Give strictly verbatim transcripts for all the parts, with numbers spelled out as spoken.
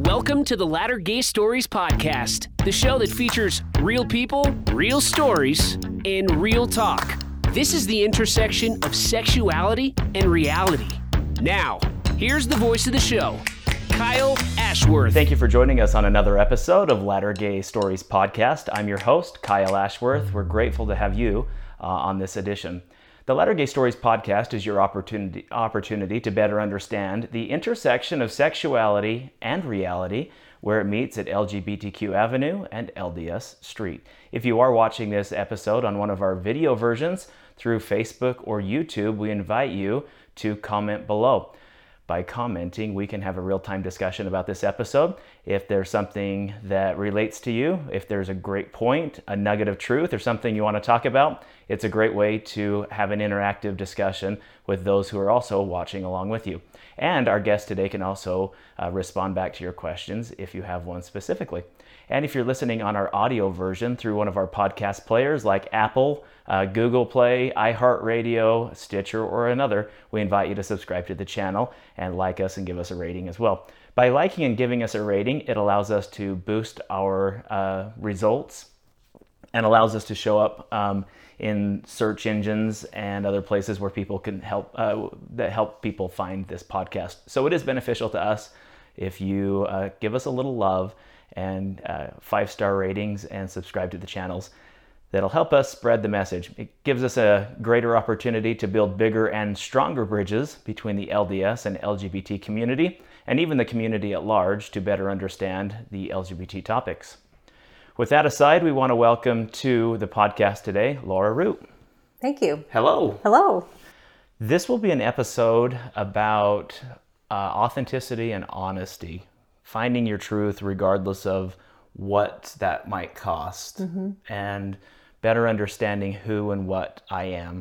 Welcome to the Latter Gay Stories podcast, the show that features real people, real stories, and real talk. This is the intersection of sexuality and reality. Now, here's the voice of the show, Kyle Ashworth. Thank you for joining us on another episode of Latter Gay Stories podcast. I'm your host, Kyle Ashworth. We're grateful to have you uh, on this edition. The Latter Gay Stories podcast is your opportunity opportunity to better understand the intersection of sexuality and reality where it meets at L G B T Q Avenue and L D S Street. If you are watching this episode on one of our video versions through Facebook or YouTube, we invite you to comment below. By commenting, we can have a real-time discussion about this episode. If there's something that relates to you, if there's a great point, a nugget of truth, or something you want to talk about, it's a great way to have an interactive discussion with those who are also watching along with you. And our guest today can also uh, respond back to your questions if you have one specifically. And if you're listening on our audio version through one of our podcast players like Apple, uh, Google Play, iHeartRadio, Stitcher, or another, we invite you to subscribe to the channel and like us and give us a rating as well. By liking and giving us a rating, it allows us to boost our uh, results and allows us to show up um, in search engines and other places where people can help uh, that help people find this podcast. So it is beneficial to us if you uh, give us a little love and uh, five-star ratings and subscribe to the channels. That'll help us spread the message. It gives us a greater opportunity to build bigger and stronger bridges between the L D S and L G B T community, and even the community at large, to better understand the L G B T topics. With that aside, we want to welcome to the podcast today, Laura Root. Thank you. Hello. Hello. This will be an episode about uh, authenticity and honesty, finding your truth regardless of what that might cost, mm-hmm. and better understanding who and what I am,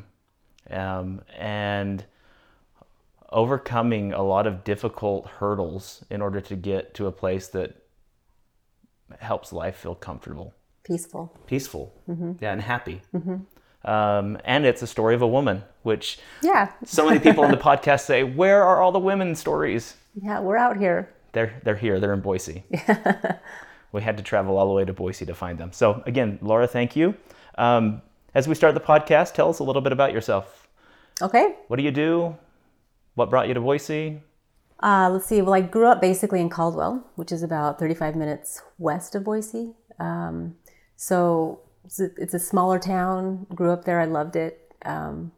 um, and overcoming a lot of difficult hurdles in order to get to a place that helps life feel comfortable. Peaceful. Peaceful. Mm-hmm. Yeah, and happy. Mm-hmm. Um, and it's a story of a woman, which yeah. so many people on the podcast say, where are all the women's stories? Yeah, we're out here. They're they're here. They're in Boise. We had to travel all the way to Boise to find them. So again, Laura, thank you. Um, as we start the podcast, tell us a little bit about yourself. Okay. What do you do? What brought you to Boise? Uh, let's see. Well, I grew up basically in Caldwell, which is about thirty-five minutes west of Boise. Um, so it's a, it's a smaller town. Grew up there. I loved it. Um,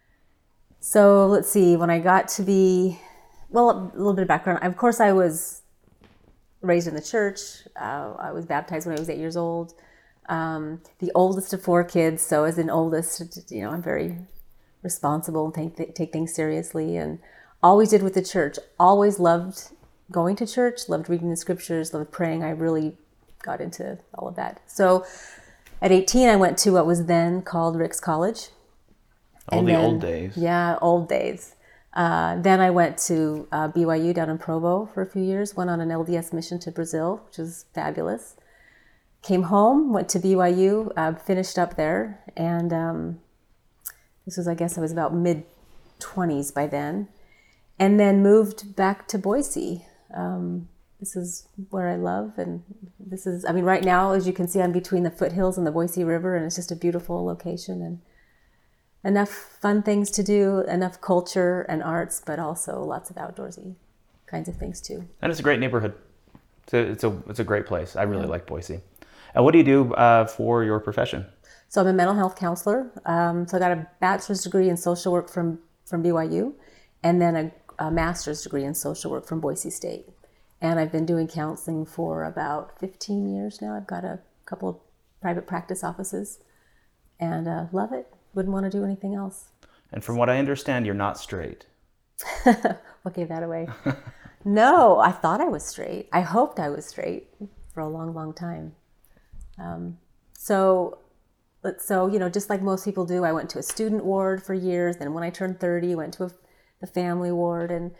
so let's see. When I got to be, well, a little bit of background. Of course, I was raised in the church. Uh, I was baptized when I was eight years old. Um, the oldest of four kids. So as an oldest, you know, I'm very responsible and take, th- take things seriously, and always did with the church. Always loved going to church, loved reading the scriptures, loved praying. I really got into all of that. So at eighteen, I went to what was then called Ricks College. All the then, old days. Yeah, old days. Uh, then I went to uh, B Y U down in Provo for a few years, went on an L D S mission to Brazil, which was fabulous. Came home, went to B Y U, uh, finished up there, and um, this was, I guess I was about mid-twenties by then, and then moved back to Boise. Um, this is where I love, and this is, I mean, right now, as you can see, I'm between the foothills and the Boise River, and it's just a beautiful location, and enough fun things to do, enough culture and arts, but also lots of outdoorsy kinds of things too. And it's a great neighborhood. It's a it's a, it's a great place. I really yeah. like Boise. And what do you do uh, for your profession? So I'm a mental health counselor. Um, so I got a bachelor's degree in social work from, from B Y U, and then a, a master's degree in social work from Boise State. And I've been doing counseling for about fifteen years now. I've got a couple of private practice offices, and uh, love it. Wouldn't want to do anything else. And from what I understand, you're not straight. What gave that away? No, I thought I was straight. I hoped I was straight for a long, long time. Um, so, so you know, just like most people do, I went to a student ward for years. Then when I turned thirty, went to a, the family ward and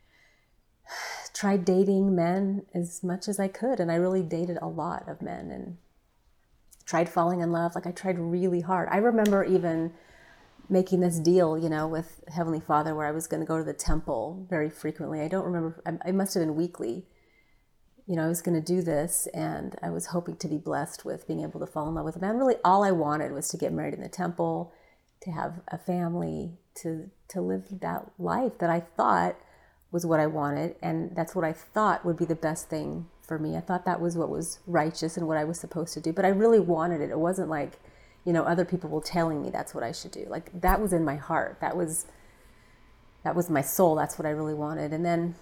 tried dating men as much as I could. And I really dated a lot of men and tried falling in love. Like I tried really hard. I remember even making this deal, you know, with Heavenly Father where I was going to go to the temple very frequently. I don't remember. I, I must have been weekly. you know, I was going to do this, and I was hoping to be blessed with being able to fall in love with a man. Really, all I wanted was to get married in the temple, to have a family, to to live that life that I thought was what I wanted, and that's what I thought would be the best thing for me. I thought that was what was righteous and what I was supposed to do, but I really wanted it. It wasn't like, you know, other people were telling me that's what I should do. Like, that was in my heart. That was that was my soul. That's what I really wanted. And then,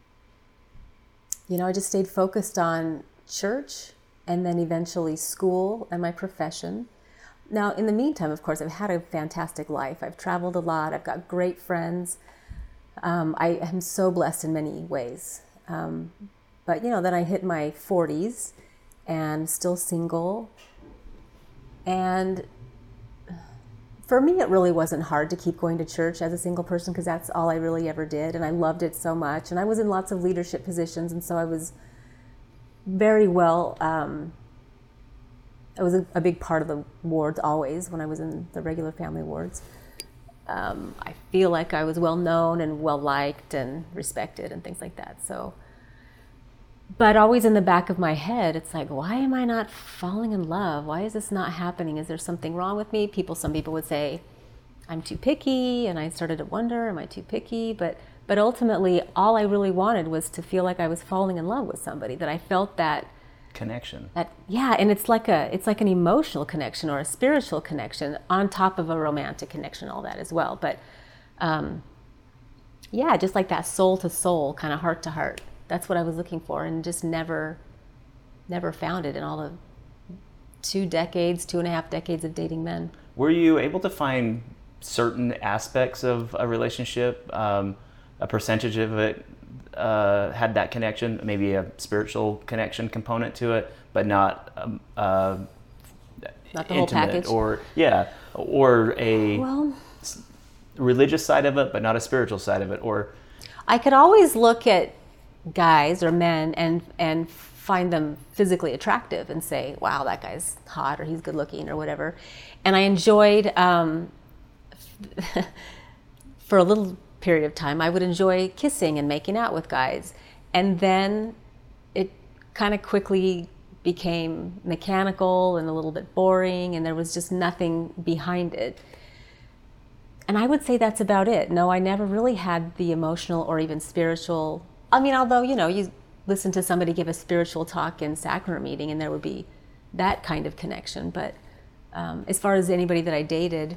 you know, I just stayed focused on church and then eventually school and my profession. Now, in the meantime, of course, I've had a fantastic life. I've traveled a lot. I've got great friends. Um, I am so blessed in many ways. Um, but, you know, then I hit my forties and still single. And for me, it really wasn't hard to keep going to church as a single person, because that's all I really ever did. And I loved it so much. And I was in lots of leadership positions. And so I was very well, um, I was a, a big part of the wards always when I was in the regular family wards. Um, I feel like I was well known and well liked and respected and things like that. So, but always in the back of my head, it's like, why am I not falling in love? Why is this not happening? Is there something wrong with me? People, some people would say, I'm too picky. And I started to wonder, am I too picky? But, but ultimately, all I really wanted was to feel like I was falling in love with somebody, that I felt that connection. That, yeah, and it's like a, it's like an emotional connection or a spiritual connection on top of a romantic connection, all that as well. But, um, yeah, just like that soul to soul, kind of heart to heart. That's what I was looking for, and just never, never found it in all the two decades, two and a half decades of dating men. Were you able to find certain aspects of a relationship, um, a percentage of it uh, had that connection, maybe a spiritual connection component to it, but not um, uh, not the whole package, or yeah, or a well, religious side of it, but not a spiritual side of it, or I could always look at guys or men and and find them physically attractive and say, wow, that guy's hot, or he's good looking, or whatever. And I enjoyed, um, for a little period of time, I would enjoy kissing and making out with guys. And then it kind of quickly became mechanical and a little bit boring, and there was just nothing behind it. And I would say that's about it. No, I never really had the emotional or even spiritual. I mean, although, you know, you listen to somebody give a spiritual talk in sacrament meeting and there would be that kind of connection. But um, as far as anybody that I dated,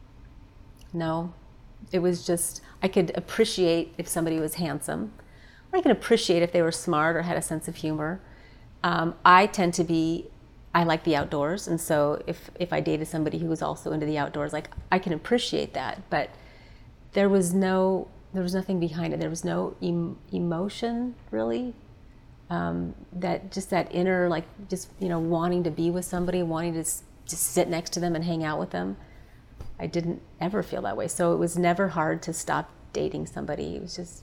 no. It was just, I could appreciate if somebody was handsome, or I could appreciate if they were smart or had a sense of humor. Um, I tend to be, I like the outdoors. And so if, if I dated somebody who was also into the outdoors, like, I can appreciate that. But there was no, there was nothing behind it. There was no em- emotion, really. Um, that just that inner, like, just, you know, wanting to be with somebody, wanting to s- just sit next to them and hang out with them. I didn't ever feel that way. So it was never hard to stop dating somebody. It was just...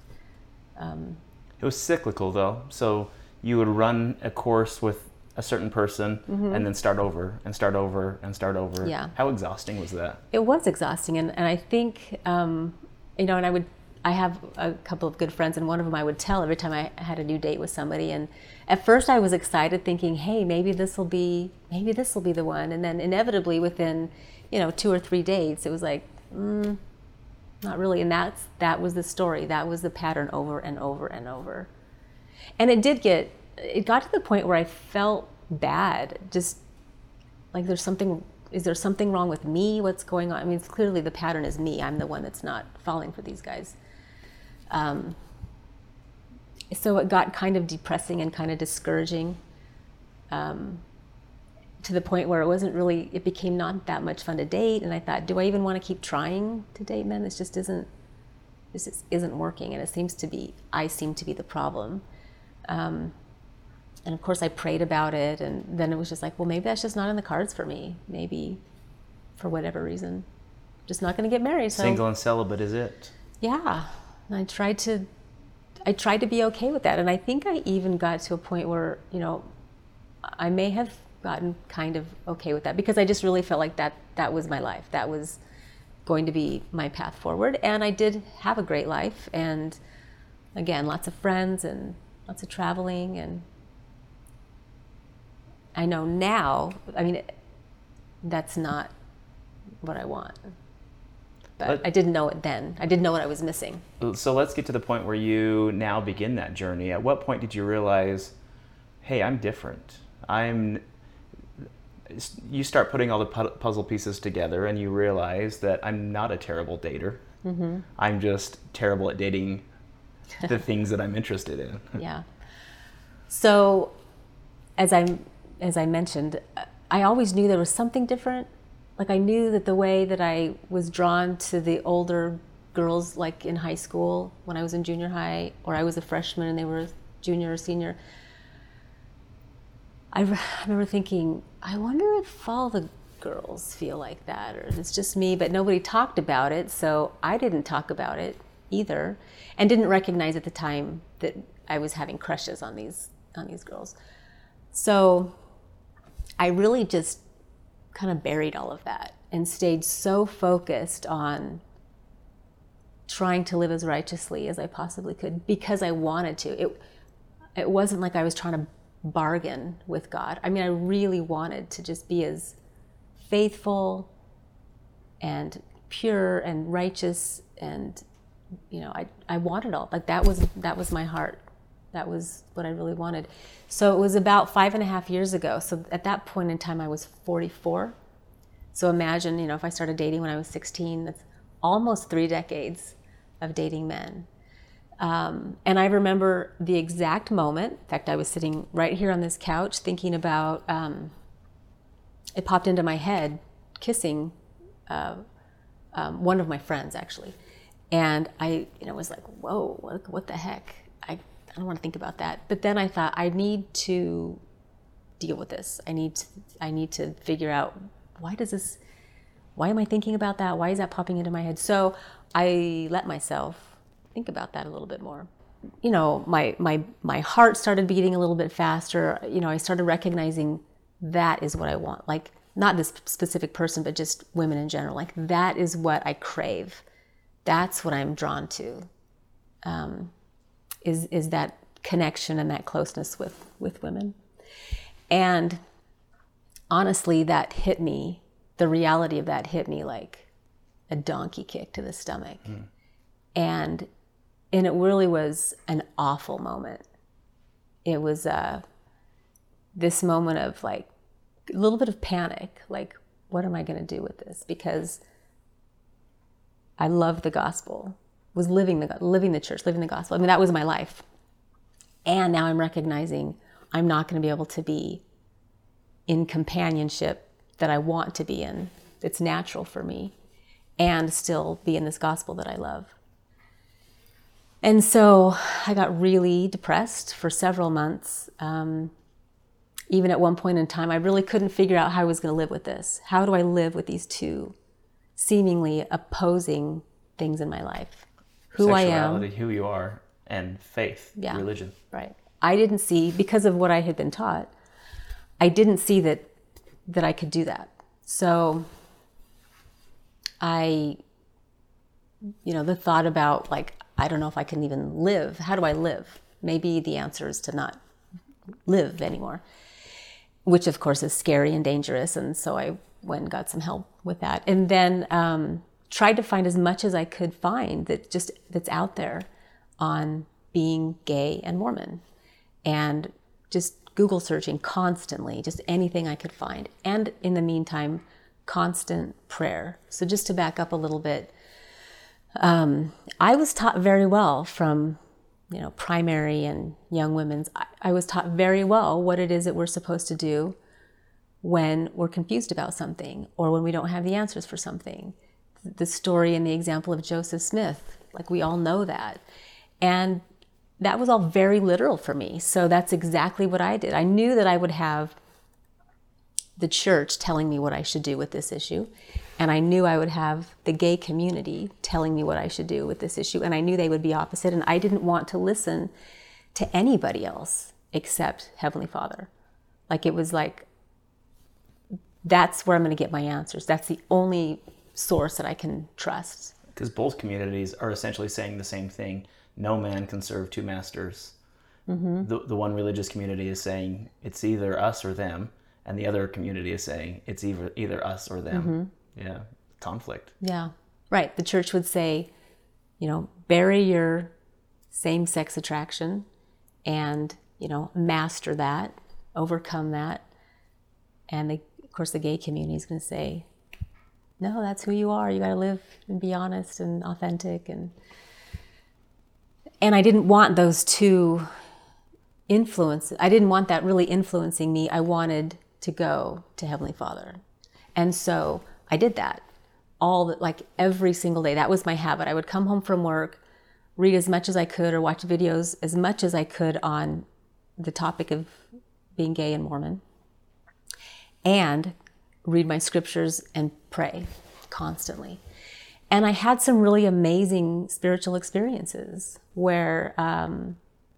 Um, it was cyclical, though. So you would run a course with a certain person, mm-hmm. and then start over and start over and start over. Yeah. How exhausting was that? It was exhausting. And, and I think, um, you know, and I would, I have a couple of good friends, and one of them I would tell every time I had a new date with somebody. And at first I was excited, thinking, hey, maybe this will be, maybe this will be the one. And then inevitably within, you know, two or three dates, it was like, mm, not really. And that's, that was the story. That was the pattern over and over and over. And it did get, it got to the point where I felt bad. Just like, there's something, is there something wrong with me? What's going on? I mean, it's clearly the pattern is me. I'm the one that's not falling for these guys. Um, so it got kind of depressing and kind of discouraging. Um, to the point where it wasn't really, it became not that much fun to date. And I thought, do I even want to keep trying to date men? This just isn't, this just isn't working. And it seems to be, I seem to be the problem. Um, and of course I prayed about it. And then it was just like, well, maybe that's just not in the cards for me. Maybe for whatever reason, I'm just not going to get married. So, single and celibate is it. Yeah. And I tried to, I tried to be okay with that. And I think I even got to a point where, you know, I may have gotten kind of okay with that, because I just really felt like that that was my life. That was going to be my path forward. And I did have a great life, and again, lots of friends and lots of traveling, and I know now, I mean, that's not what I want. But Let, I didn't know it then. I didn't know what I was missing. So let's get to the point where you now begin that journey. At what point did you realize, hey, I'm different? I'm. You start putting all the puzzle pieces together and you realize that I'm not a terrible dater. Mm-hmm. I'm just terrible at dating the things that I'm interested in. Yeah. So as I as I mentioned, I always knew there was something different. Like I knew that the way that I was drawn to the older girls, like in high school when I was in junior high, or I was a freshman and they were junior or senior, I, re- I remember thinking, I wonder if all the girls feel like that, or if it's just me, but nobody talked about it, so I didn't talk about it either, and didn't recognize at the time that I was having crushes on these on these girls. So I really just kind of buried all of that and stayed so focused on trying to live as righteously as I possibly could because I wanted to. It it wasn't like I was trying to bargain with God. I mean, I really wanted to just be as faithful and pure and righteous, and you know, I I wanted all, like that was that was my heart. That was what I really wanted. So it was about five and a half years ago. So at that point in time, I was forty-four. So imagine, you know, if I started dating when I was sixteen, that's almost three decades of dating men. Um, and I remember the exact moment. In fact, I was sitting right here on this couch thinking about, um, it popped into my head, kissing uh, um, one of my friends, actually. And I, you know, was like, whoa, what, what the heck? I, I don't want to think about that. But then I thought, I need to deal with this. I need to, I need to figure out, why does this, why am I thinking about that? Why is that popping into my head? So I let myself think about that a little bit more. You know, my my my heart started beating a little bit faster. You know, I started recognizing that is what I want. Like, not this specific person, but just women in general. Like, that is what I crave. That's what I'm drawn to. Um, is is that connection and that closeness with with women. And honestly, that hit me. The reality of that hit me like a donkey kick to the stomach. Mm. And and it really was an awful moment. It was uh, this moment of like a little bit of panic, like, what am I going to do with this? Because I loved the gospel, was living the living the church, living the gospel. I mean, that was my life. And now I'm recognizing I'm not going to be able to be in companionship that I want to be in, it's natural for me, and still be in this gospel that I love. And so I got really depressed for several months. Um, even at one point in time, I really couldn't figure out how I was going to live with this. How do I live with these two seemingly opposing things in my life? Who I am. Sexuality, who you are, and faith, yeah, religion. Right. I didn't see, because of what I had been taught, I didn't see that that I could do that. So I, you know, the thought about like, I don't know if I can even live. How do I live? Maybe the answer is to not live anymore, which of course is scary and dangerous. And so I went and got some help with that. And then um, tried to find as much as I could find that just that's out there on being gay and Mormon. And just Google searching constantly, just anything I could find. And in the meantime, constant prayer. So just to back up a little bit, um, I was taught very well from, you know, primary and young women's. I, I was taught very well what it is that we're supposed to do when we're confused about something or when we don't have the answers for something. The story and the example of Joseph Smith, like we all know that. And that was all very literal for me. So that's exactly what I did. I knew that I would have the church telling me what I should do with this issue. And I knew I would have the gay community telling me what I should do with this issue. And I knew they would be opposite. And I didn't want to listen to anybody else except Heavenly Father. Like it was like, that's where I'm going to get my answers. That's the only source that I can trust. Because both communities are essentially saying the same thing. No man can serve two masters. mm-hmm. the, the one religious community is saying it's either us or them, and the other community is saying it's either, either us or them. Mm-hmm. Yeah, conflict. Yeah, right. The church would say, you know, bury your same-sex attraction and, you know, master that, overcome that. And they, of course, the gay community is going to say, no, that's who you are. You got to live and be honest and authentic. And and I didn't want those two influences. I didn't want that really influencing me. I wanted to go to Heavenly Father. And so I did that all the, like every single day. That was my habit. I would come home from work, read as much as I could or watch videos as much as I could on the topic of being gay and Mormon, and read my scriptures and pray constantly. And I had some really amazing spiritual experiences where um,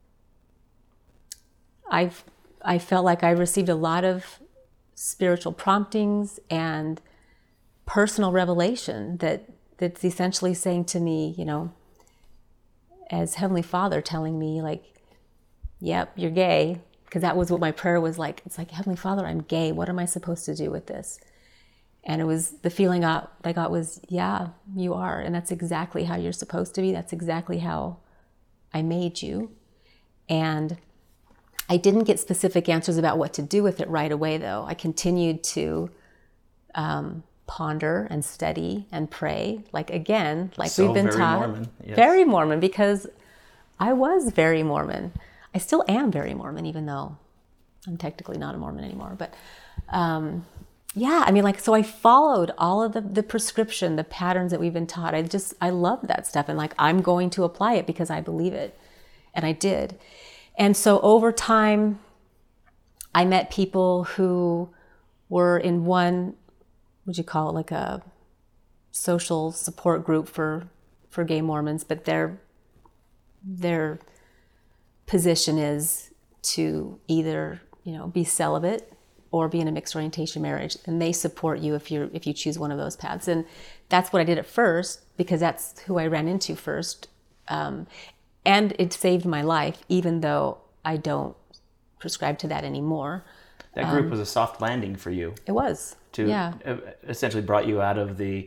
I've, I felt like I received a lot of spiritual promptings and personal revelation that that's essentially saying to me, you know, as Heavenly Father telling me like, yep, you're gay. Because that was what my prayer was like. It's like, Heavenly Father, I'm gay. What am I supposed to do with this? And it was, the feeling I got, I got was, yeah, you are. And that's exactly how you're supposed to be. That's exactly how I made you. And I didn't get specific answers about what to do with it right away, though. I continued to um, ponder and study and pray. Like, again, like so we've been very taught. Mormon. Yes. Very Mormon, because I was very Mormon. I still am very Mormon, even though I'm technically not a Mormon anymore. But um, yeah, I mean, like, so I followed all of the, the prescription, the patterns that we've been taught. I just, I love that stuff. And like, I'm going to apply it because I believe it. And I did. And so over time, I met people who were in one, what'd you call it, like a social support group for, for gay Mormons, but their, their position is to either, you know, be celibate or be in a mixed orientation marriage, and they support you if you if you choose one of those paths. And that's what I did at first, because that's who I ran into first, um, and it saved my life, even though I don't prescribe to that anymore. That group um, was a soft landing for you. It was. To yeah. essentially brought you out of the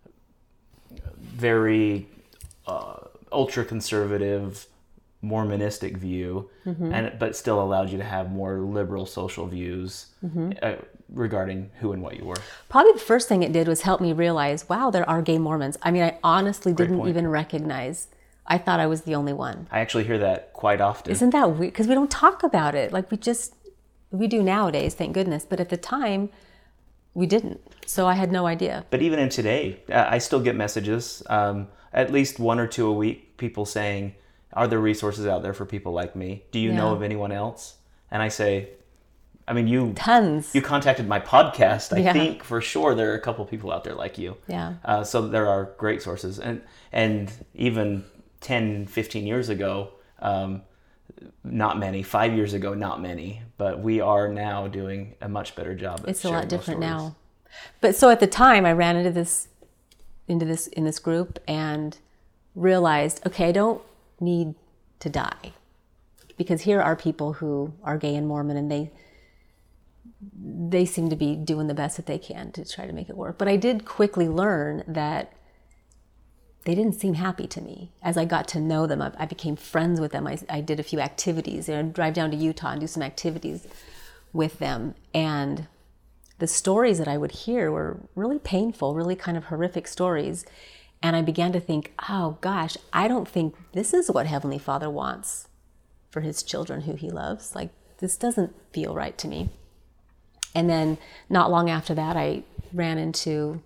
very uh, ultra-conservative Mormonistic view, mm-hmm. and but still allowed you to have more liberal social views mm-hmm. uh, regarding who and what you were. Probably the first thing it did was help me realize, wow, there are gay Mormons. I mean, I honestly Great didn't point. even recognize. I thought I was the only one. I actually hear that quite often. Isn't that weird? Because we don't talk about it. Like we just, we do nowadays, thank goodness. But at the time, we didn't. So I had no idea. But even in today, I still get messages, um, at least one or two a week, people saying, are there resources out there for people like me? Do you yeah. know of anyone else? And I say, I mean, you tons. You contacted my podcast. I yeah. think for sure there are a couple people out there like you. Yeah. Uh, so there are great sources. And and even ten, fifteen years ago, um, not many. Five years ago, not many. But we are now doing a much better job at It's a sharing lot different those now. But so at the time, I ran into this, into this in this group and realized, okay, I don't need to die, because here are people who are gay and Mormon, and they they seem to be doing the best that they can to try to make it work. But I did quickly learn that they didn't seem happy to me. As I got to know them, I, I became friends with them. I, I did a few activities. I'd drive down to Utah and do some activities with them. And the stories that I would hear were really painful, really kind of horrific stories. And I began to think, oh gosh, I don't think this is what Heavenly Father wants for his children who he loves. Like, this doesn't feel right to me. And then not long after that, I ran into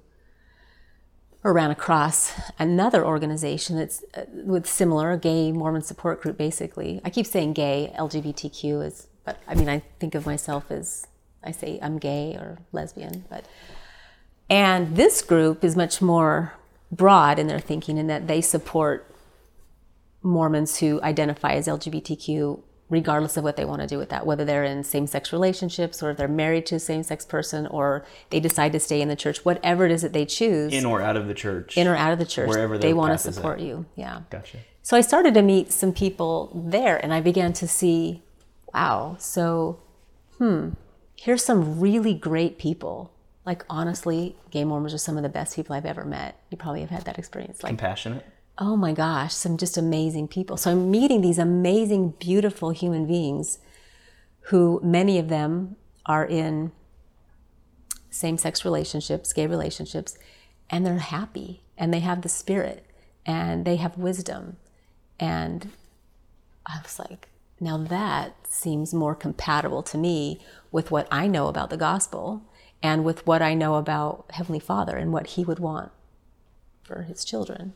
or ran across another organization that's uh, with similar, a gay Mormon support group, basically. I keep saying gay, L G B T Q is, but I mean, I think of myself as, I say I'm gay or lesbian, but, and this group is much more broad in their thinking, in that they support Mormons who identify as L G B T Q regardless of what they want to do with that, whether they're in same-sex relationships or if they're married to a same-sex person or they decide to stay in the church, whatever it is that they choose. In or out of the church. In or out of the church. Wherever they want to path is support at. you. Yeah. Gotcha. So I started to meet some people there, and I began to see, wow, so, hmm, here's some really great people. Like, honestly, gay Mormons are some of the best people I've ever met. You probably have had that experience. Like, compassionate. oh my gosh, some just amazing people. So I'm meeting these amazing, beautiful human beings who many of them are in same-sex relationships, gay relationships, and they're happy, and they have the spirit, and they have wisdom. And I was like, now that seems more compatible to me with what I know about the gospel and with what I know about Heavenly Father and what he would want for his children.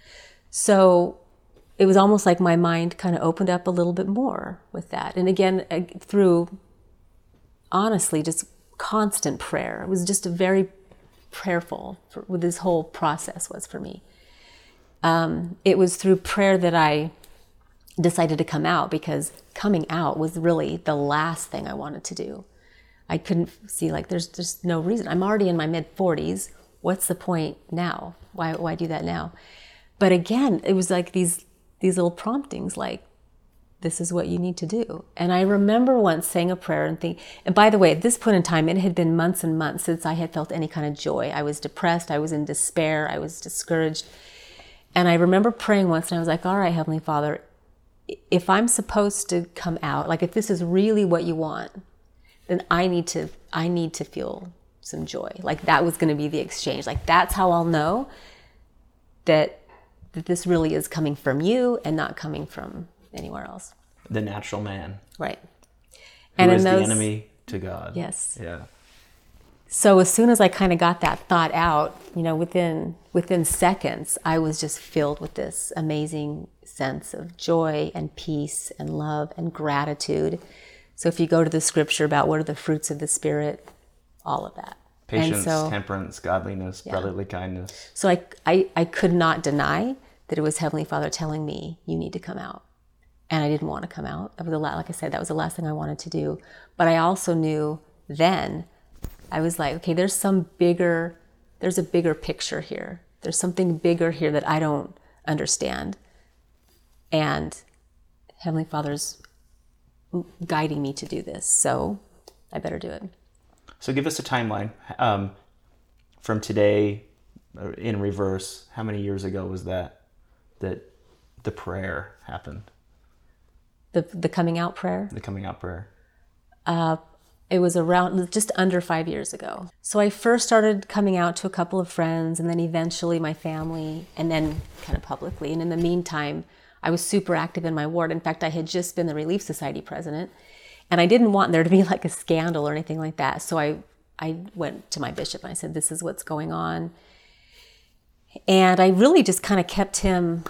So it was almost like my mind kind of opened up a little bit more with that. And again, through, honestly, just constant prayer. It was just a very prayerful, for, what this whole process was for me. Um, it was through prayer that I decided to come out, because coming out was really the last thing I wanted to do. I couldn't see, like, there's just no reason. I'm already in my mid forties. What's the point now? Why, why do that now? But again, it was like these these little promptings, like, this is what you need to do. And I remember once saying a prayer and think, and by the way, at this point in time, it had been months and months since I had felt any kind of joy. I was depressed, I was in despair, I was discouraged. And I remember praying once, and I was like, all right, Heavenly Father, if I'm supposed to come out, like, if this is really what you want, then I need to, I need to feel some joy. Like, that was going to be the exchange. Like, that's how I'll know that that this really is coming from you and not coming from anywhere else. The natural man. Right. Who and is in those, the enemy to God. Yes. Yeah. So as soon as I kind of got that thought out, you know, within within seconds, I was just filled with this amazing sense of joy and peace and love and gratitude. So if you go to the scripture about what are the fruits of the Spirit, all of that. Patience, so, temperance, godliness, yeah. brotherly kindness. So I, I, I could not deny that it was Heavenly Father telling me, you need to come out. And I didn't want to come out. That was the la- like I said, that was the last thing I wanted to do. But I also knew then, I was like, okay, there's some bigger, there's a bigger picture here. There's something bigger here that I don't understand. And Heavenly Father's guiding me to do this. So I better do it. So give us a timeline um, from today in reverse. How many years ago was that that the prayer happened? The the coming out prayer? The coming out prayer. Uh, it was around just under five years ago. So I first started coming out to a couple of friends, and then eventually my family, and then kind of publicly. And in the meantime, I was super active in my ward. In fact, I had just been the Relief Society president. And I didn't want there to be like a scandal or anything like that. So I, I went to my bishop and I said, this is what's going on. And I really just kind of kept him,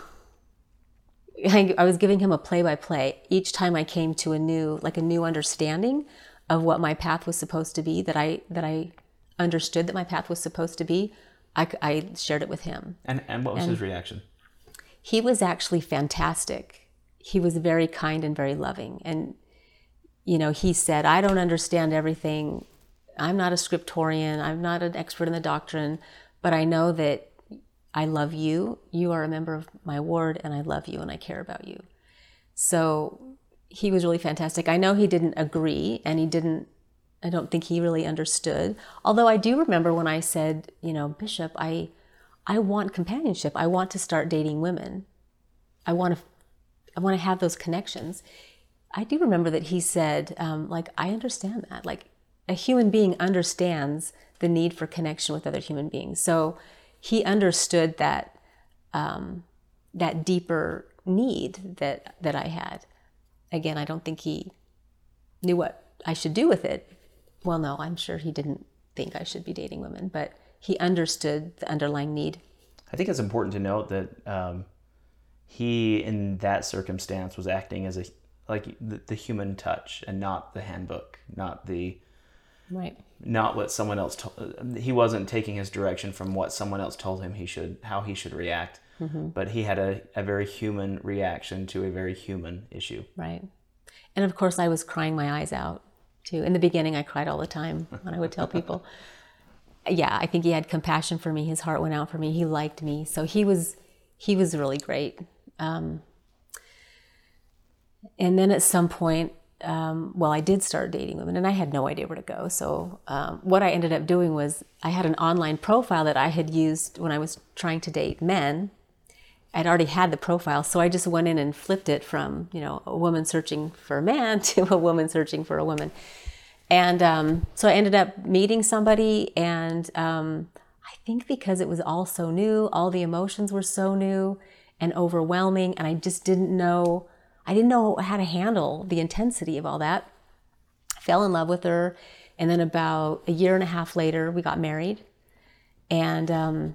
I, I was giving him a play-by-play. Each time I came to a new, like a new understanding of what my path was supposed to be, that I that I understood that my path was supposed to be, I, I shared it with him. And, and what was and his reaction? He was actually fantastic. He was very kind and very loving. And you know, he said, I don't understand everything. I'm not a scriptorian. I'm not an expert in the doctrine, but I know that I love you. You are a member of my ward, and I love you, and I care about you. So he was really fantastic. I know he didn't agree, and he didn't, I don't think he really understood. Although I do remember when I said, you know, Bishop, I, I want companionship. I want to start dating women. I want to, I want to have those connections. I do remember that he said, um, like, I understand that. Like, a human being understands the need for connection with other human beings. So he understood that um, that deeper need that that I had. Again, I don't think he knew what I should do with it. Well, no, I'm sure he didn't think I should be dating women, but he understood the underlying need. I think it's important to note that um, he, in that circumstance, was acting as a like the, the human touch and not the handbook, not the right, not what someone else told. He wasn't taking his direction from what someone else told him he should, how he should react. Mm-hmm. But he had a, a very human reaction to a very human issue. Right. And of course, I was crying my eyes out too. In the beginning, I cried all the time when I would tell people. Yeah, I think he had compassion for me. His heart went out for me. He liked me. So he was, he was really great. Um, and then at some point, um, well, I did start dating women, and I had no idea where to go. So um, what I ended up doing was I had an online profile that I had used when I was trying to date men. I'd already had the profile, so I just went in and flipped it from, you know, a woman searching for a man to a woman searching for a woman. And um, so I ended up meeting somebody, and um, I think because it was all so new, all the emotions were so new and overwhelming, and I just didn't know, I didn't know how to handle the intensity of all that. I fell in love with her, and then about a year and a half later, we got married, and um,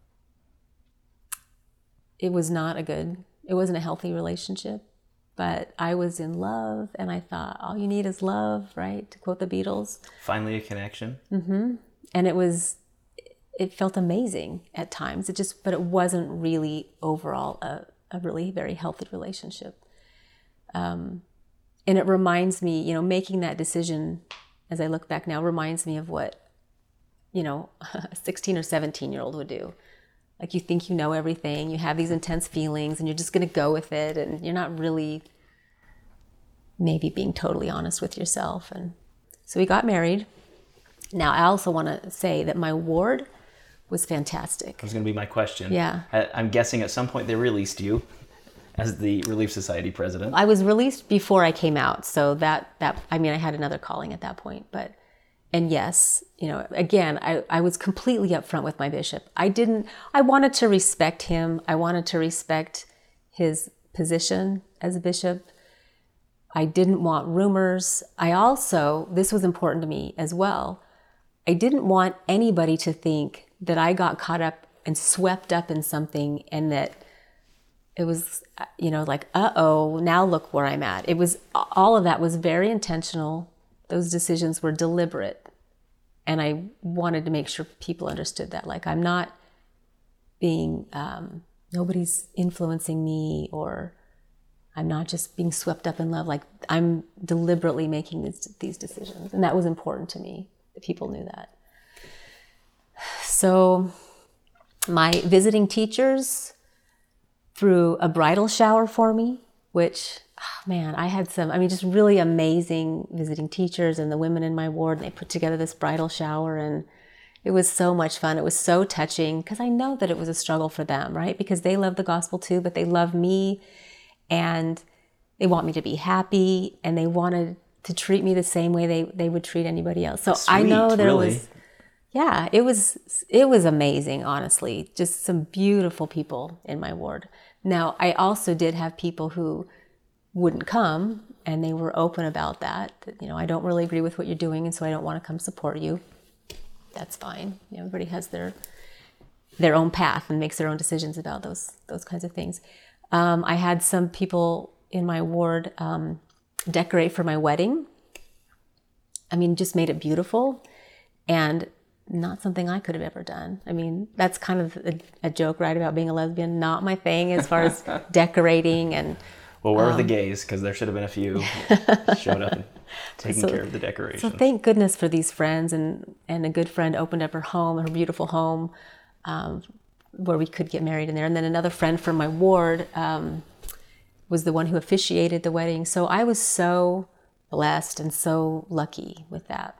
it was not a good, it wasn't a healthy relationship. But I was in love, and I thought, all you need is love, right? To quote the Beatles. Finally a connection. Mm-hmm. And it was, it felt amazing at times. It just, but it wasn't really overall a, a really very healthy relationship. Um, and it reminds me, you know, making that decision, as I look back now, reminds me of what, you know, a sixteen or seventeen year old would do. Like, you think you know everything, you have these intense feelings, and you're just going to go with it, and you're not really maybe being totally honest with yourself. And so we got married. Now, I also want to say that my ward was fantastic. That was going to be my question. Yeah. I, I'm guessing at some point they released you as the Relief Society president. I was released before I came out, so that, that I mean, I had another calling at that point, but... And yes, you know, again, I, I was completely upfront with my bishop. I didn't, I wanted to respect him. I wanted to respect his position as a bishop. I didn't want rumors. I also, this was important to me as well, I didn't want anybody to think that I got caught up and swept up in something, and that it was, you know, like, uh-oh, now look where I'm at. It was, all of that was very intentional. Those decisions were deliberate, and I wanted to make sure people understood that. Like, I'm not being, um, nobody's influencing me, or I'm not just being swept up in love. Like, I'm deliberately making these, these decisions, and that was important to me, that people knew that. So my visiting teachers threw a bridal shower for me, which... Oh, man, I had some, I mean, just really amazing visiting teachers, and the women in my ward, and they put together this bridal shower, and it was so much fun. It was so touching, because I know that it was a struggle for them, right? Because they love the gospel too, but they love me, and they want me to be happy, and they wanted to treat me the same way they, they would treat anybody else. So Sweet, I know there really. was, yeah, it was, it was amazing, honestly. Just some beautiful people in my ward. Now, I also did have people who wouldn't come, and they were open about that, that, you know, I don't really agree with what you're doing, and so I don't want to come support you. That's fine. You know, everybody has their their own path and makes their own decisions about those those kinds of things. Um, I had some people in my ward um, decorate for my wedding. I mean, just made it beautiful, and not something I could have ever done. I mean, that's kind of a, a joke, right, about being a lesbian. Not my thing as far as decorating and... Well, where um, were the gays? Because there should have been a few showed up and taking so, care of the decorations. So thank goodness for these friends, and, and a good friend opened up her home, her beautiful home, um, where we could get married in there. And then another friend from my ward um, was the one who officiated the wedding. So I was so blessed and so lucky with that.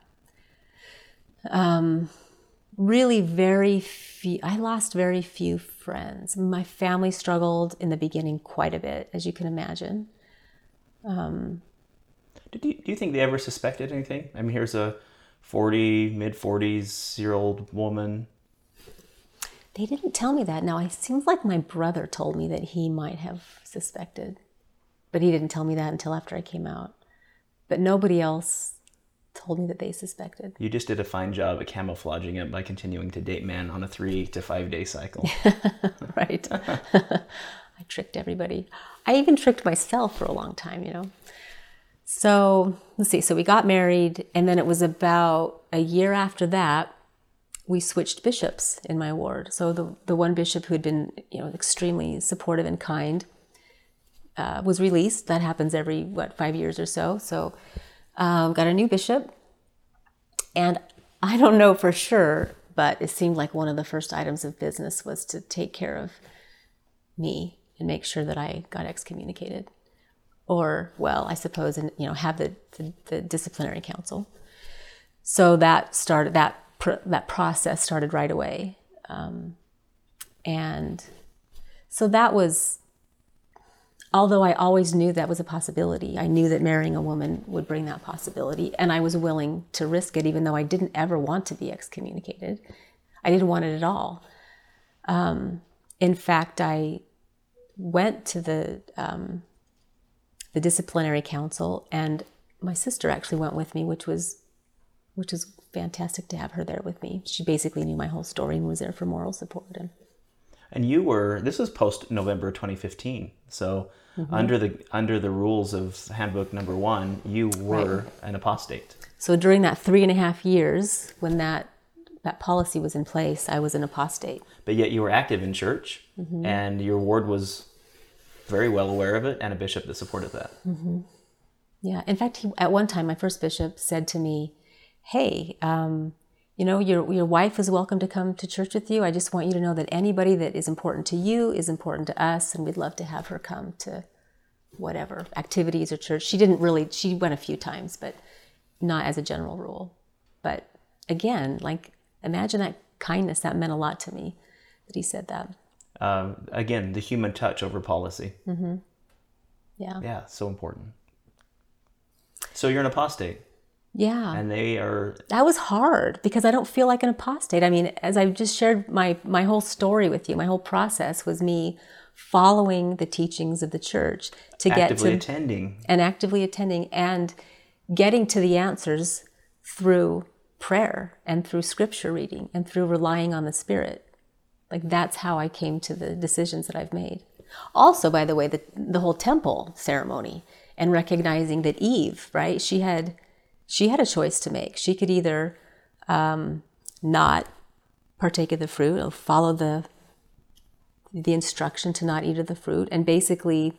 Um, really very few, I lost very few friends. My family struggled in the beginning quite a bit, as you can imagine. Um, Did you, do you think they ever suspected anything? I mean, here's a forty, mid-forties-year-old woman. They didn't tell me that. Now, it seems like my brother told me that he might have suspected, but he didn't tell me that until after I came out. But nobody else told me that they suspected. You just did a fine job at camouflaging it by continuing to date men on a three to five day cycle. Right. I tricked everybody. I even tricked myself for a long time, you know. So let's see. So we got married, and then it was about a year after that, we switched bishops in my ward. So the the one bishop who had been, you know, extremely supportive and kind, uh, was released. That happens every, what, five years or so. So um, got a new bishop. And I don't know for sure, but it seemed like one of the first items of business was to take care of me and make sure that I got excommunicated. Or, well, I suppose, and you know, have the, the, the disciplinary council. So that started, that pr- that process started right away. Um, and so that was, although I always knew that was a possibility, I knew that marrying a woman would bring that possibility, and I was willing to risk it, even though I didn't ever want to be excommunicated. I didn't want it at all. Um, in fact, I went to the um, the disciplinary council, and my sister actually went with me, which was which was fantastic to have her there with me. She basically knew my whole story and was there for moral support. And, and you were, this was post-November twenty fifteen, so mm-hmm. under the under the rules of Handbook Number One, you were right. an apostate. So during that three and a half years, when that that policy was in place, I was an apostate. But yet you were active in church, mm-hmm. and your ward was very well aware of it, and a bishop that supported that. Mm-hmm. Yeah. In fact, he, at one time, my first bishop said to me, hey, um, you know, your your wife is welcome to come to church with you. I just want you to know that anybody that is important to you is important to us, and we'd love to have her come to whatever activities or church. She didn't really, she went a few times, but not as a general rule. But again, like, imagine that kindness. That meant a lot to me that he said that. Um, again, the human touch over policy. Mm-hmm. Yeah. Yeah, so important. So you're an apostate. Yeah. And they are... That was hard because I don't feel like an apostate. I mean, as I've just shared my, my whole story with you, my whole process was me following the teachings of the church to get to... Actively attending. And actively attending and getting to the answers through prayer and through scripture reading and through relying on the Spirit. Like, that's how I came to the decisions that I've made. Also, by the way, the the whole temple ceremony and recognizing that Eve, right, she had she had a choice to make. She could either um, not partake of the fruit or follow the the instruction to not eat of the fruit and basically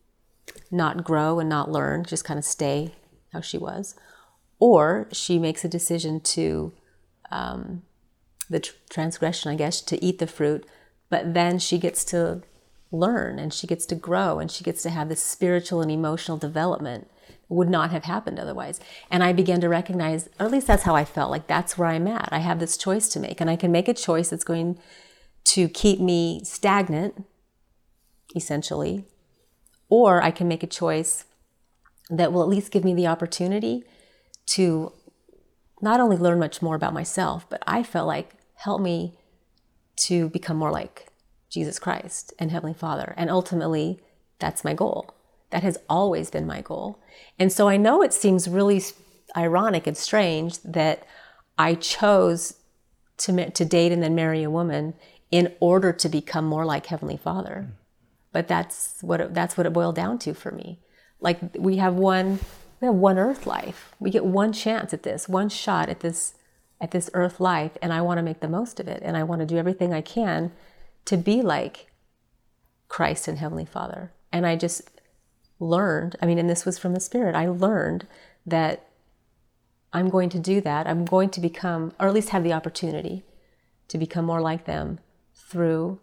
not grow and not learn, just kind of stay how she was. Or she makes a decision to... Um, the tr- transgression, I guess, to eat the fruit, but then she gets to learn and she gets to grow and she gets to have this spiritual and emotional development. It would not have happened otherwise. And I began to recognize, or at least that's how I felt, like that's where I'm at. I have this choice to make, and I can make a choice that's going to keep me stagnant, essentially, or I can make a choice that will at least give me the opportunity to not only learn much more about myself, but I felt like help me to become more like Jesus Christ and Heavenly Father. And ultimately, that's my goal. That has always been my goal. And so I know it seems really ironic and strange that I chose to, to date and then marry a woman in order to become more like Heavenly Father. But that's what it, that's what it boiled down to for me. Like, we have one... We have one earth life. We get one chance at this, one shot at this at this earth life, and I want to make the most of it, and I want to do everything I can to be like Christ and Heavenly Father. And I just learned, I mean, and this was from the Spirit, I learned that I'm going to do that. I'm going to become, or at least have the opportunity to become more like them through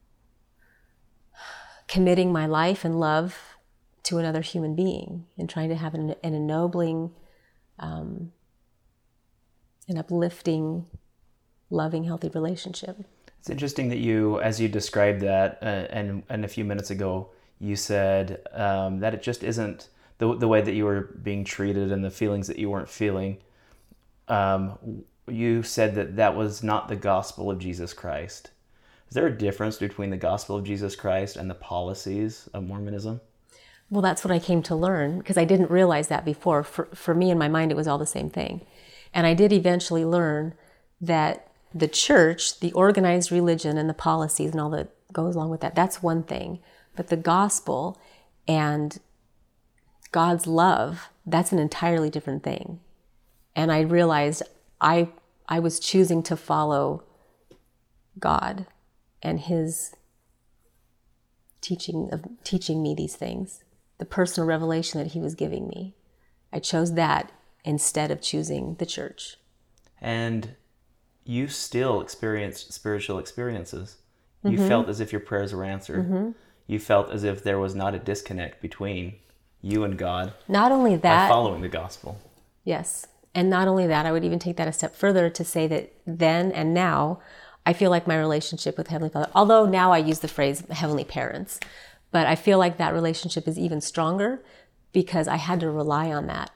committing my life and love to another human being and trying to have an, an ennobling, um, an uplifting, loving, healthy relationship. It's interesting that you, as you described that, uh, and, and a few minutes ago, you said um, that it just isn't the, the way that you were being treated and the feelings that you weren't feeling. Um, you said that that was not the gospel of Jesus Christ. Is there a difference between the gospel of Jesus Christ and the policies of Mormonism? Well, that's what I came to learn, because I didn't realize that before. For, for me, in my mind, it was all the same thing. And I did eventually learn that the church, the organized religion and the policies and all that goes along with that, that's one thing. But the gospel and God's love, that's an entirely different thing. And I realized I I was choosing to follow God and His teaching of teaching me these things. the personal revelation that he was giving me. I chose that instead of choosing the church. And you still experienced spiritual experiences. You Mm-hmm. felt as if your prayers were answered. Mm-hmm. You felt as if there was not a disconnect between you and God Not only by that, following the gospel. yes. And not only that, I would even take that a step further to say that then and now, I feel like my relationship with Heavenly Father, although now I use the phrase Heavenly Parents, but I feel like that relationship is even stronger because I had to rely on that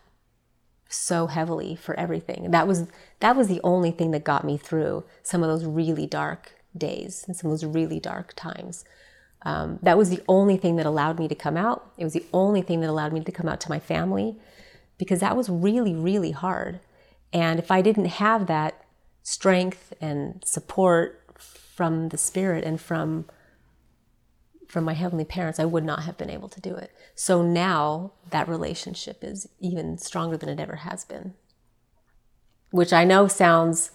so heavily for everything. That was that was the only thing that got me through some of those really dark days and some of those really dark times. Um, that was the only thing that allowed me to come out. It was the only thing that allowed me to come out to my family, because that was really, really hard. And if I didn't have that strength and support from the Spirit and from from my heavenly parents, I would not have been able to do it. So now that relationship is even stronger than it ever has been, which I know sounds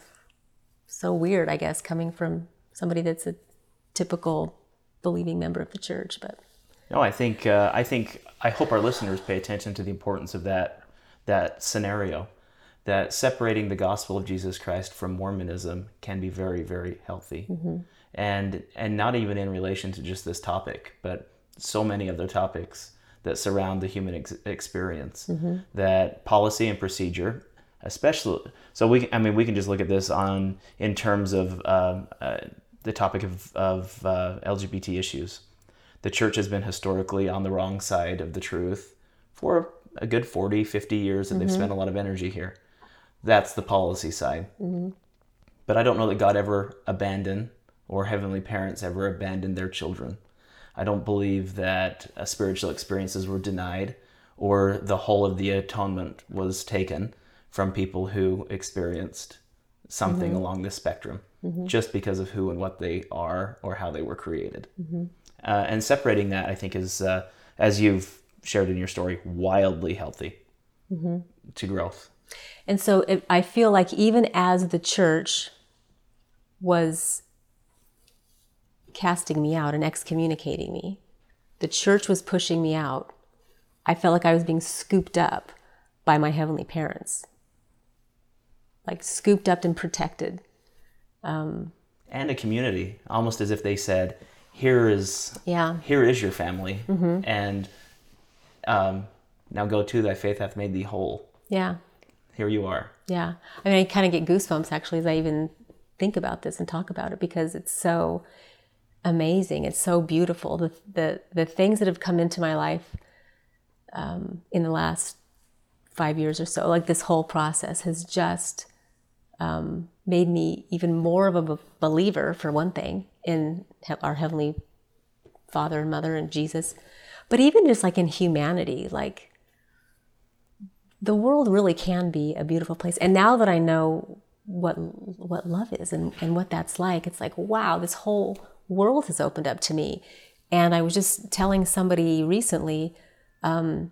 so weird, I guess, coming from somebody that's a typical believing member of the church. But No, I think uh, I think I hope our listeners pay attention to the importance of that that scenario. That separating the gospel of Jesus Christ from Mormonism can be very, very healthy, mm-hmm. and and not even in relation to just this topic, but so many other topics that surround the human ex- experience. Mm-hmm. That policy and procedure, especially. So we, I mean, we can just look at this on in terms of uh, uh, the topic of of uh, L G B T issues. The church has been historically on the wrong side of the truth for a good forty, fifty years, and mm-hmm. they've spent a lot of energy here. That's the policy side. Mm-hmm. But I don't know that God ever abandoned, or heavenly parents ever abandoned their children. I don't believe that uh, spiritual experiences were denied, or the whole of the atonement was taken from people who experienced something mm-hmm. along the spectrum, mm-hmm. just because of who and what they are or how they were created. Mm-hmm. Uh, and separating that, I think, is, uh, as you've shared in your story, wildly healthy mm-hmm. to growth. And so it, I feel like even as the church was casting me out and excommunicating me, the church was pushing me out, I felt like I was being scooped up by my heavenly parents. Like scooped up and protected. Um, and a community, almost as if they said, here is yeah. here is your family, mm-hmm. and um, now go to, thy faith hath made thee whole. Yeah. Here you are. Yeah. I mean, I kind of get goosebumps actually as I even think about this and talk about it, because it's so amazing. It's so beautiful. The the, the things that have come into my life um, in the last five years or so, like this whole process has just um, made me even more of a b- believer, for one thing, in he- our Heavenly Father and Mother and Jesus, but even just like in humanity, like the world really can be a beautiful place. And now that I know what what love is and, and what that's like, it's like, wow, this whole world has opened up to me. And I was just telling somebody recently, um,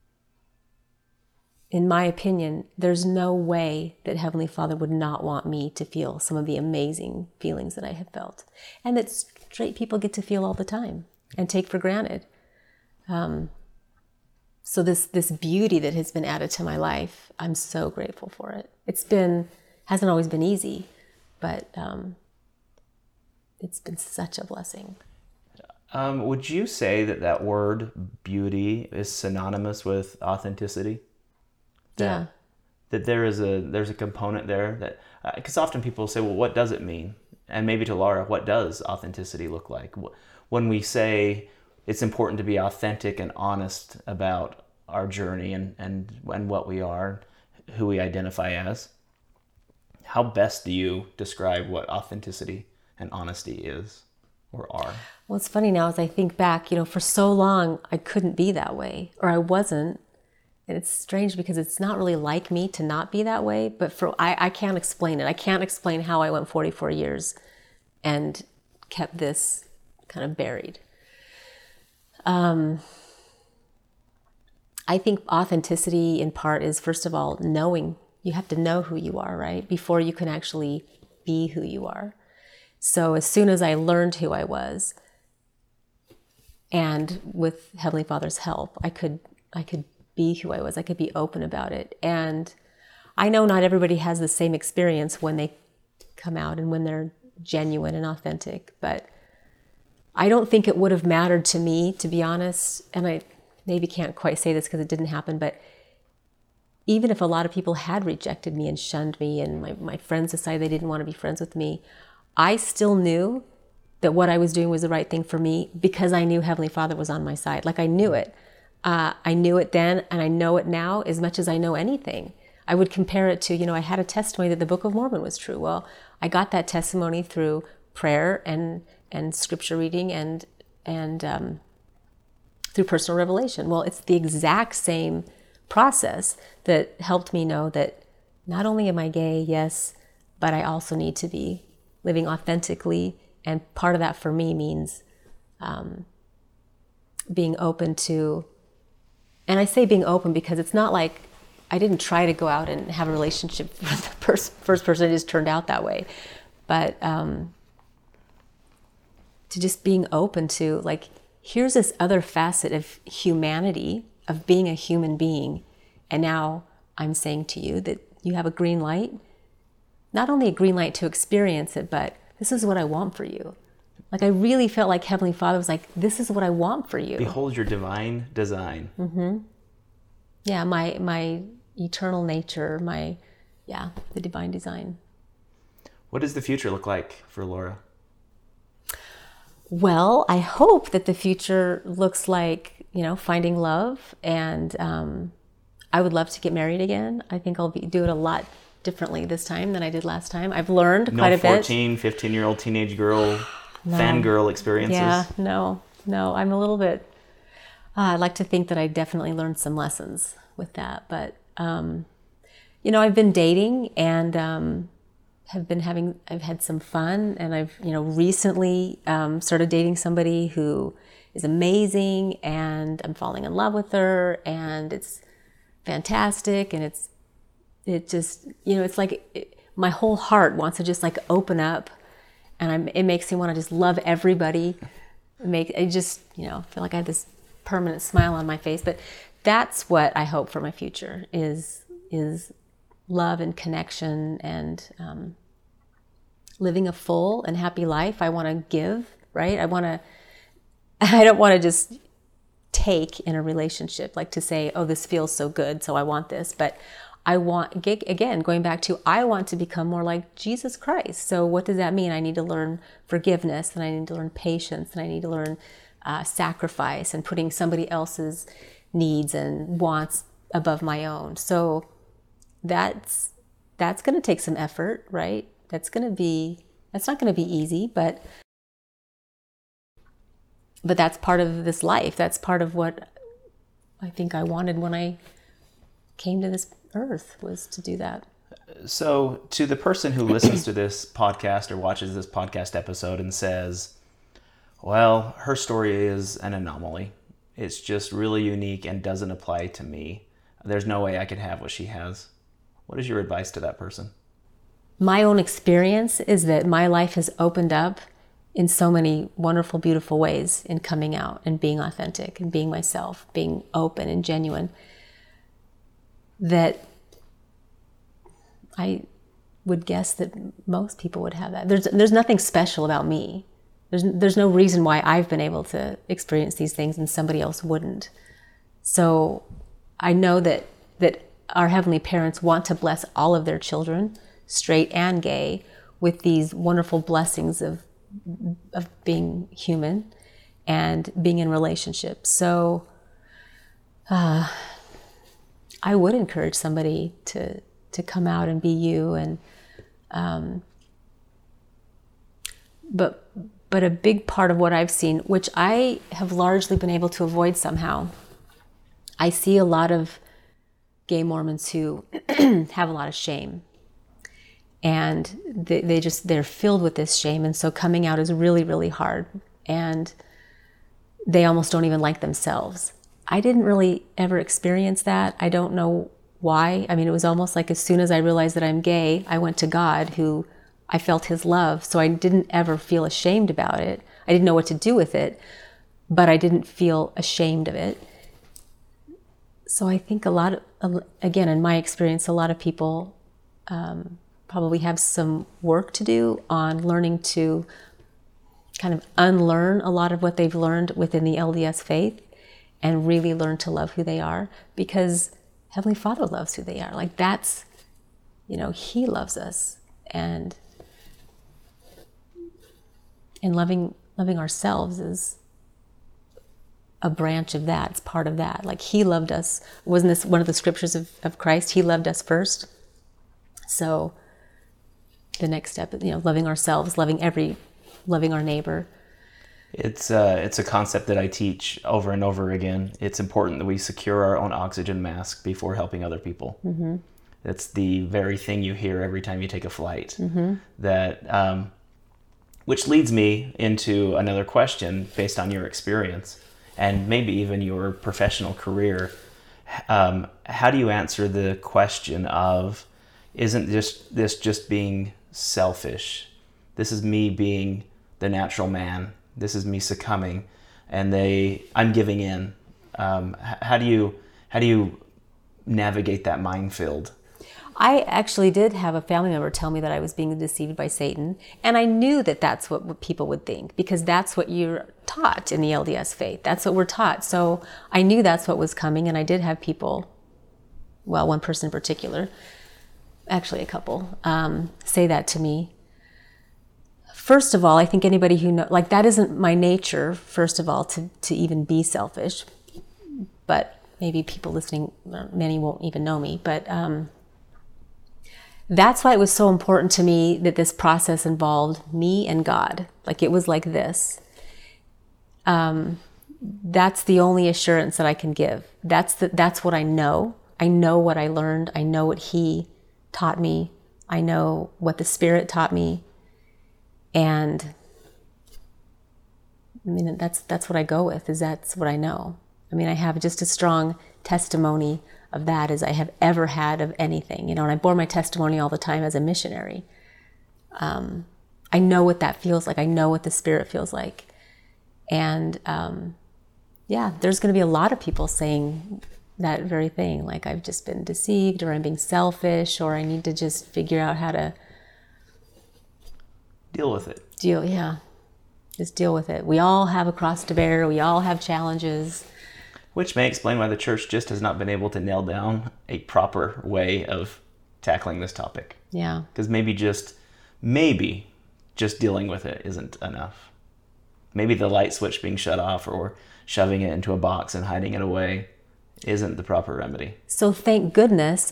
in my opinion, there's no way that Heavenly Father would not want me to feel some of the amazing feelings that I have felt, and that straight people get to feel all the time and take for granted. Um, So this this beauty that has been added to my life, I'm so grateful for it. It's been, hasn't always been easy, but um, it's been such a blessing. Um, would you say that that word beauty is synonymous with authenticity? That, yeah. That there is a there's a component there that, because uh, often people say, well, what does it mean? And maybe to Laura, what does authenticity look like? When we say it's important to be authentic and honest about our journey and, and, and what we are, who we identify as, how best do you describe what authenticity and honesty is or are? Well, it's funny now as I think back, you know, for so long I couldn't be that way, or I wasn't. And it's strange because it's not really like me to not be that way, but for I, I can't explain it. I can't explain how I went forty-four years and kept this kind of buried. Um, I think authenticity in part is, first of all, knowing. You have to know who you are, right? Before you can actually be who you are. So as soon as I learned who I was And with Heavenly Father's help, I could I could be who I was. I could be open about it. And I know not everybody has the same experience when they come out and when they're genuine and authentic, but I don't think it would have mattered to me, to be honest. And I maybe can't quite say this because it didn't happen, but even if a lot of people had rejected me and shunned me and my, my friends decided they didn't want to be friends with me, I still knew that what I was doing was the right thing for me because I knew Heavenly Father was on my side. Like I knew it. Uh, I knew it then and I know it now as much as I know anything. I would compare it to, you know, I had a testimony that the Book of Mormon was true. Well, I got that testimony through prayer and and scripture reading and and um, through personal revelation. Well, it's the exact same process that helped me know that not only am I gay, yes, but I also need to be living authentically. And part of that for me means um, being open to, and I say being open because it's not like I didn't try to go out and have a relationship with the first, first person. It just turned out that way. But um, to just being open to, like, here's this other facet of humanity, of being a human being. And now I'm saying to you that you have a green light, not only a green light to experience it, but this is what I want for you. Like, I really felt like Heavenly Father was like, this is what I want for you. Behold your divine design. Mm-hmm. Yeah, my my eternal nature, my, yeah, the divine design. What does the future look like for Laura? Well, I hope that the future looks like, you know, finding love, and um, I would love to get married again. I think I'll be do it a lot differently this time than I did last time. I've learned no quite a bit. No fourteen, fifteen-year-old teenage girl, no. fangirl experiences? Yeah, no, no. I'm a little bit, uh, I'd like to think that I definitely learned some lessons with that. But, um, you know, I've been dating and um, have been having, I've had some fun. And I've, you know, recently um, started dating somebody who is amazing, and I'm falling in love with her, and it's fantastic, and it's, it just, you know, it's like it, my whole heart wants to just like open up, and I'm, it makes me want to just love everybody. Make I just, you know, feel like I have this permanent smile on my face. But that's what I hope for my future is is love and connection and um, living a full and happy life. I want to give, right? I want to. I don't want to just take in a relationship, like to say, oh, this feels so good, so I want this, but I want, again, going back to, I want to become more like Jesus Christ. So what does that mean? I need to learn forgiveness, and I need to learn patience, and I need to learn uh, sacrifice and putting somebody else's needs and wants above my own. So that's, that's going to take some effort, right? That's going to be, that's not going to be easy, but, but that's part of this life. That's part of what I think I wanted when I came to this earth, was to do that. So to the person who listens to this podcast or watches this podcast episode and says, well, her story is an anomaly. It's just really unique and doesn't apply to me. There's no way I could have what she has. What is your advice to that person? My own experience is that my life has opened up in so many wonderful, beautiful ways in coming out and being authentic and being myself, being open and genuine, that I would guess that most people would have that. There's there's nothing special about me. There's there's no reason why I've been able to experience these things and somebody else wouldn't. So I know that that our heavenly parents want to bless all of their children, straight and gay, with these wonderful blessings of of being human and being in relationships. So uh, I would encourage somebody to to come out and be you, and um, but but a big part of what I've seen, which I have largely been able to avoid somehow, I see a lot of gay Mormons who have a lot of shame, and they, they just they're filled with this shame, and so coming out is really, really hard, and they almost don't even like themselves. I didn't really ever experience that. I don't know why. I mean, it was almost like as soon as I realized that I'm gay, I went to God, who I felt his love. So I didn't ever feel ashamed about it. I didn't know what to do with it. but I didn't feel ashamed of it. So I think a lot of, again, in my experience, a lot of people um, probably have some work to do on learning to kind of unlearn a lot of what they've learned within the L D S faith and really learn to love who they are, because Heavenly Father loves who they are. Like that's, you know, He loves us, and and loving loving ourselves is a branch of that. It's part of that. Like He loved us. Wasn't this one of the scriptures of, of Christ? He loved us first. So the next step, you know, loving ourselves, loving every, loving our neighbor. It's uh, it's a concept that I teach over and over again. It's important that we secure our own oxygen mask before helping other people. Mm-hmm. That's the very thing you hear every time you take a flight. Mm-hmm. That, um, which leads me into another question based on your experience and maybe even your professional career. Um, how do you answer the question of, isn't this, this just being selfish? This is me being the natural man. This is me succumbing, and they, I'm giving in. Um, how do you, how do you navigate that minefield? I actually did have a family member tell me that I was being deceived by Satan, and I knew that that's what people would think, because that's what you're taught in the L D S faith. That's what we're taught. So I knew that's what was coming, and I did have people, well, one person in particular, actually a couple, um, say that to me. First of all, I think anybody who knows, like that isn't my nature, first of all, to, to even be selfish, but maybe people listening, many won't even know me, but um, that's why it was so important to me that this process involved me and God. Like it was like this. Um, that's the only assurance that I can give. That's the, that's what I know. I know what I learned. I know what He taught me. I know what the Spirit taught me. And I mean, that's that's what I go with, is that's what I know. I mean, I have just as strong testimony of that as I have ever had of anything, you know, and I bore my testimony all the time as a missionary. Um, I know what that feels like. I know what the Spirit feels like. And um, yeah, there's going to be a lot of people saying that very thing, like I've just been deceived, or I'm being selfish, or I need to just figure out how to deal with it. Deal, yeah. Just deal with it. We all have a cross to bear. We all have challenges. Which may explain why the church just has not been able to nail down a proper way of tackling this topic. Yeah. Because maybe just, maybe just dealing with it isn't enough. Maybe the light switch being shut off or shoving it into a box and hiding it away isn't the proper remedy. So thank goodness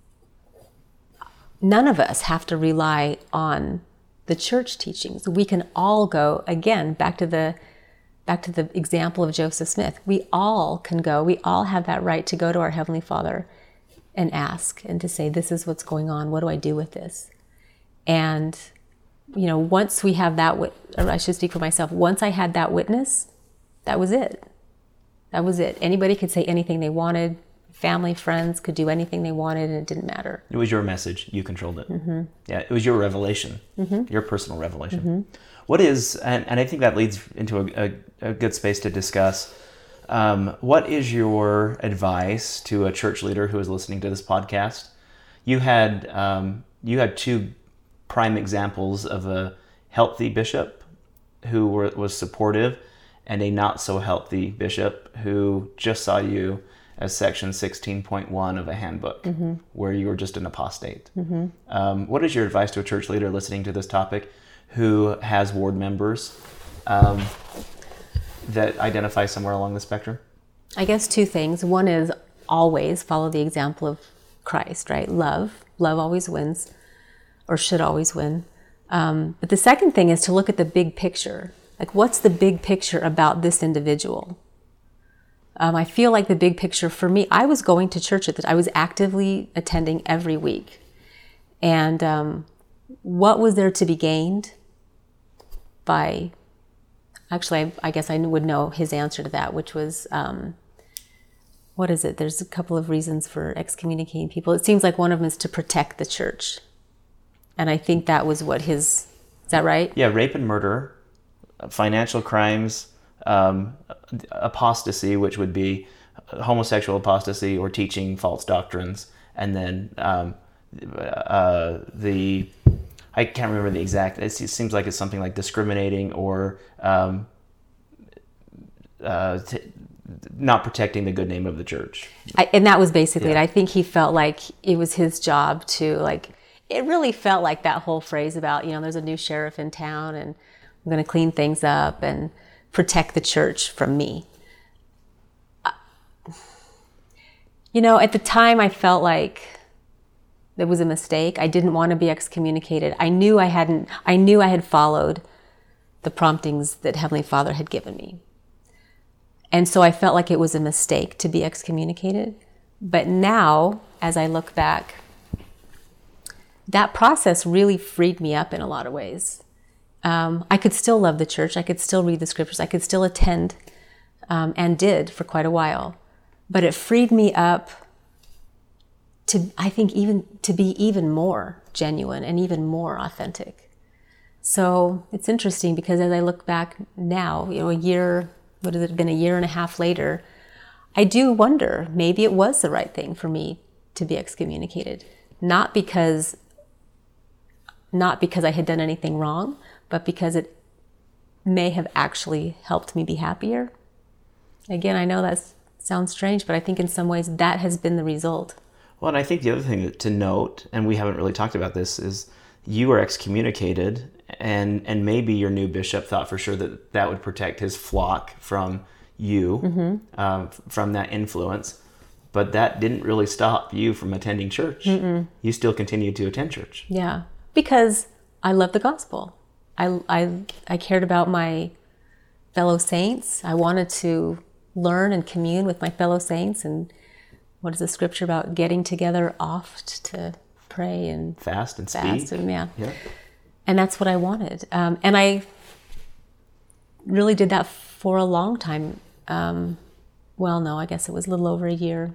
none of us have to rely on the church teachings. We can all go, again, back to the back to the example of Joseph Smith. We all can go, we all have that right to go to our Heavenly Father and ask and to say, this is what's going on. What do I do with this? And, you know, once we have that, or I should speak for myself, once I had that witness, that was it. That was it. Anybody could say anything they wanted. Family, friends could do anything they wanted, and it didn't matter. It was your message. You controlled it. Mm-hmm. Yeah, it was your revelation, mm-hmm. your personal revelation. Mm-hmm. What is, and, and I think that leads into a, a, a good space to discuss, um, what is your advice to a church leader who is listening to this podcast? You had um, you had two prime examples of a healthy bishop who were, was supportive, and a not so healthy bishop who just saw you as section sixteen point one of a handbook, mm-hmm. where you were just an apostate. Mm-hmm. Um, what is your advice to a church leader listening to this topic who has ward members um, that identify somewhere along the spectrum? I guess two things. One is always follow the example of Christ, right? Love. Love always wins, or should always win. Um, but the second thing is to look at the big picture. Like, what's the big picture about this individual? Um, I feel like the big picture for me, I was going to church at the I was actively attending every week. And um, what was there to be gained by, actually, I, I guess I would know his answer to that, which was, um, what is it? There's a couple of reasons for excommunicating people. It seems like one of them is to protect the church. And I think that was what his, is that right? Yeah, rape and murder, financial crimes, um, apostasy, which would be homosexual apostasy or teaching false doctrines, and then um, uh, the I can't remember the exact. It seems like it's something like discriminating or um, uh, t- not protecting the good name of the church. I, and that was basically Yeah. it. I think he felt like it was his job to like. It really felt like that whole phrase about, you know, there's a new sheriff in town and I'm going to clean things up and protect the church from me. Uh, you know, at the time I felt like it was a mistake. I didn't want to be excommunicated. I knew I hadn't, I knew I had followed the promptings that Heavenly Father had given me. And so I felt like it was a mistake to be excommunicated. But now, as I look back, that process really freed me up in a lot of ways. Um, I could still love the church. I could still read the scriptures. I could still attend, um, and did for quite a while. But it freed me up to, I think, even to be even more genuine and even more authentic. So it's interesting because as I look back now, you know, a year, what has it been, a year and a half later, I do wonder, maybe it was the right thing for me to be excommunicated. Not because Not because I had done anything wrong, but because it may have actually helped me be happier. Again, I know that sounds strange, but I think in some ways that has been the result. Well, and I think the other thing to note, and we haven't really talked about this, is you were excommunicated, and and maybe your new bishop thought for sure that that would protect his flock from you, mm-hmm. um, from that influence. But that didn't really stop you from attending church. Mm-mm. You still continued to attend church. Yeah. Because I love the gospel. I, I, I cared about my fellow saints. I wanted to learn and commune with my fellow saints. And what is the scripture about getting together oft to pray and fast and fast speak? And, yeah. yeah. And that's what I wanted. Um, and I really did that for a long time. Um, well, no, I guess it was a little over a year.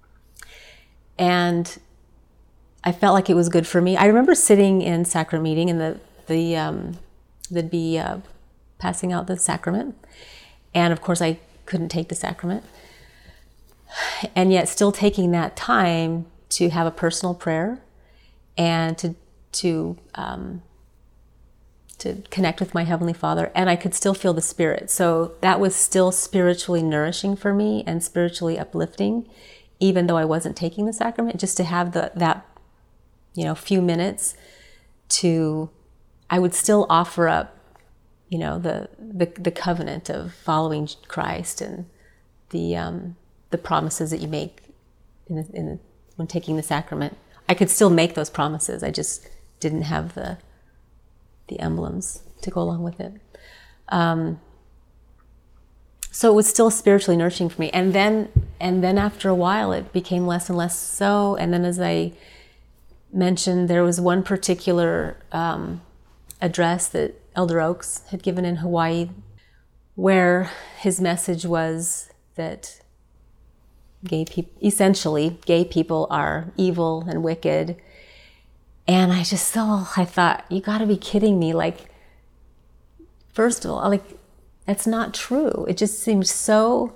And I felt like it was good for me. I remember sitting in sacrament meeting and the, the um, they'd be uh, passing out the sacrament. And of course I couldn't take the sacrament. And yet still taking that time to have a personal prayer and to, to, um, to connect with my Heavenly Father. And I could still feel the Spirit. So that was still spiritually nourishing for me and spiritually uplifting, even though I wasn't taking the sacrament, just to have the, that, you know, few minutes to, I would still offer up, you know, the the, the covenant of following Christ and the um, the promises that you make in, the, in the, when taking the sacrament. I could still make those promises. I just didn't have the the emblems to go along with it. Um, so it was still spiritually nourishing for me. And then and then after a while, it became less and less so. And then as I mentioned, there was one particular um, address that Elder Oaks had given in Hawaii where his message was that gay people, essentially gay people are evil and wicked. And I just so, I thought, you gotta be kidding me. Like, first of all, like, that's not true. It just seems so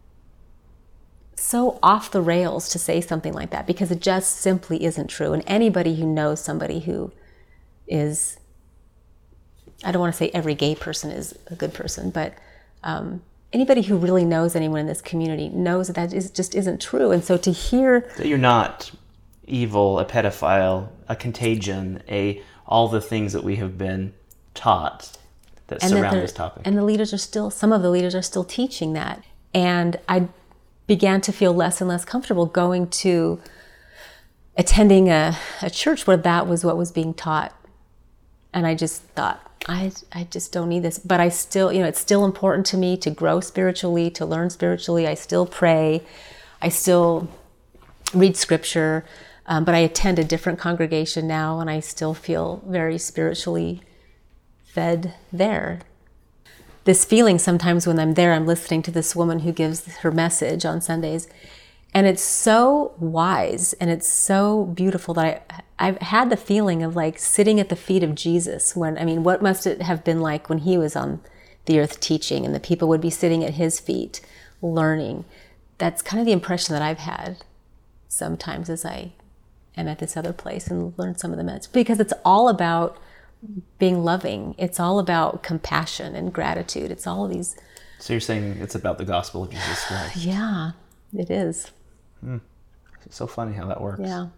so off the rails to say something like that, because it just simply isn't true. And anybody who knows somebody who is, I don't want to say every gay person is a good person, but um, anybody who really knows anyone in this community knows that that is, just isn't true. And so to hear that you're not evil, a pedophile, a contagion, a all the things that we have been taught that and surround that this topic. And the leaders are still, some of the leaders are still teaching that. And I began to feel less and less comfortable going to attending a, a church where that was what was being taught. And I just thought, I I just don't need this. But I still, you know, it's still important to me to grow spiritually, to learn spiritually. I still pray. I still read scripture. Um, but I attend a different congregation now, and I still feel very spiritually fed there. This feeling sometimes when I'm there, I'm listening to this woman who gives her message on Sundays, and it's so wise and it's so beautiful that I, I've had the feeling of like sitting at the feet of Jesus when, I mean, what must it have been like when he was on the earth teaching, and the people would be sitting at his feet learning. That's kind of the impression that I've had sometimes as I am at this other place and learn some of the meds, because it's all about being loving. It's all about compassion and gratitude. It's all of these. So you're saying it's about the gospel of Jesus Christ. Yeah, it is. Hmm. It's so funny how that works. Yeah.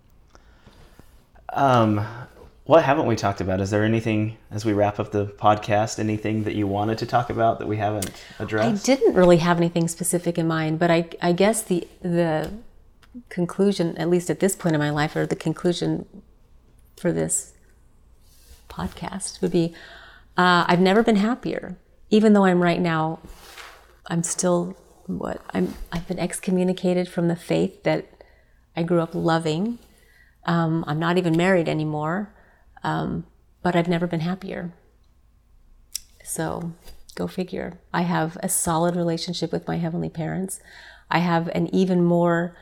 Um, what haven't we talked about? Is there anything, as we wrap up the podcast, anything that you wanted to talk about that we haven't addressed? I didn't really have anything specific in mind, but I, I guess the the conclusion, at least at this point in my life, or the conclusion for this podcast would be, uh, I've never been happier. Even though I'm right now, I'm still, what, I'm, I've been excommunicated from the faith that I grew up loving. Um, I'm not even married anymore, um, but I've never been happier. So go figure. I have a solid relationship with my heavenly parents. I have an even more,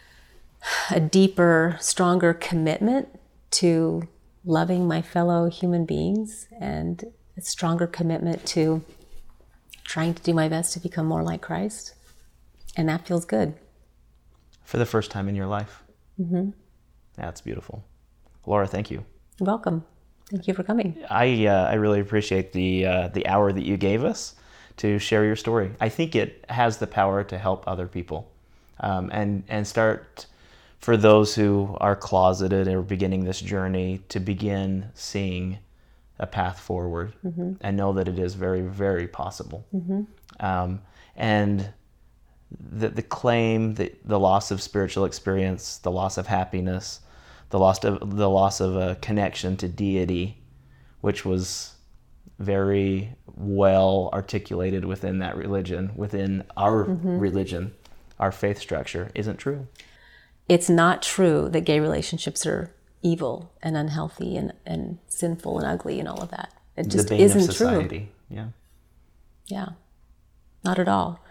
a deeper, stronger commitment to loving my fellow human beings, and a stronger commitment to trying to do my best to become more like Christ. And that feels good. For the first time in your life. Mm-hmm. That's beautiful. Laura, thank you. You're welcome. Thank you for coming. I uh, I really appreciate the uh, the hour that you gave us to share your story. I think it has the power to help other people, um, and and start for those who are closeted or beginning this journey to begin seeing a path forward, mm-hmm. and know that it is very, very possible. Mm-hmm. Um, and the the claim that the loss of spiritual experience, the loss of happiness, the loss of the loss of a connection to deity, which was very well articulated within that religion, within our mm-hmm. religion, our faith structure, isn't true. It's not true that gay relationships are evil and unhealthy and, and sinful and ugly and all of that. It just the bane isn't of society. true. Yeah. Yeah. Not at all.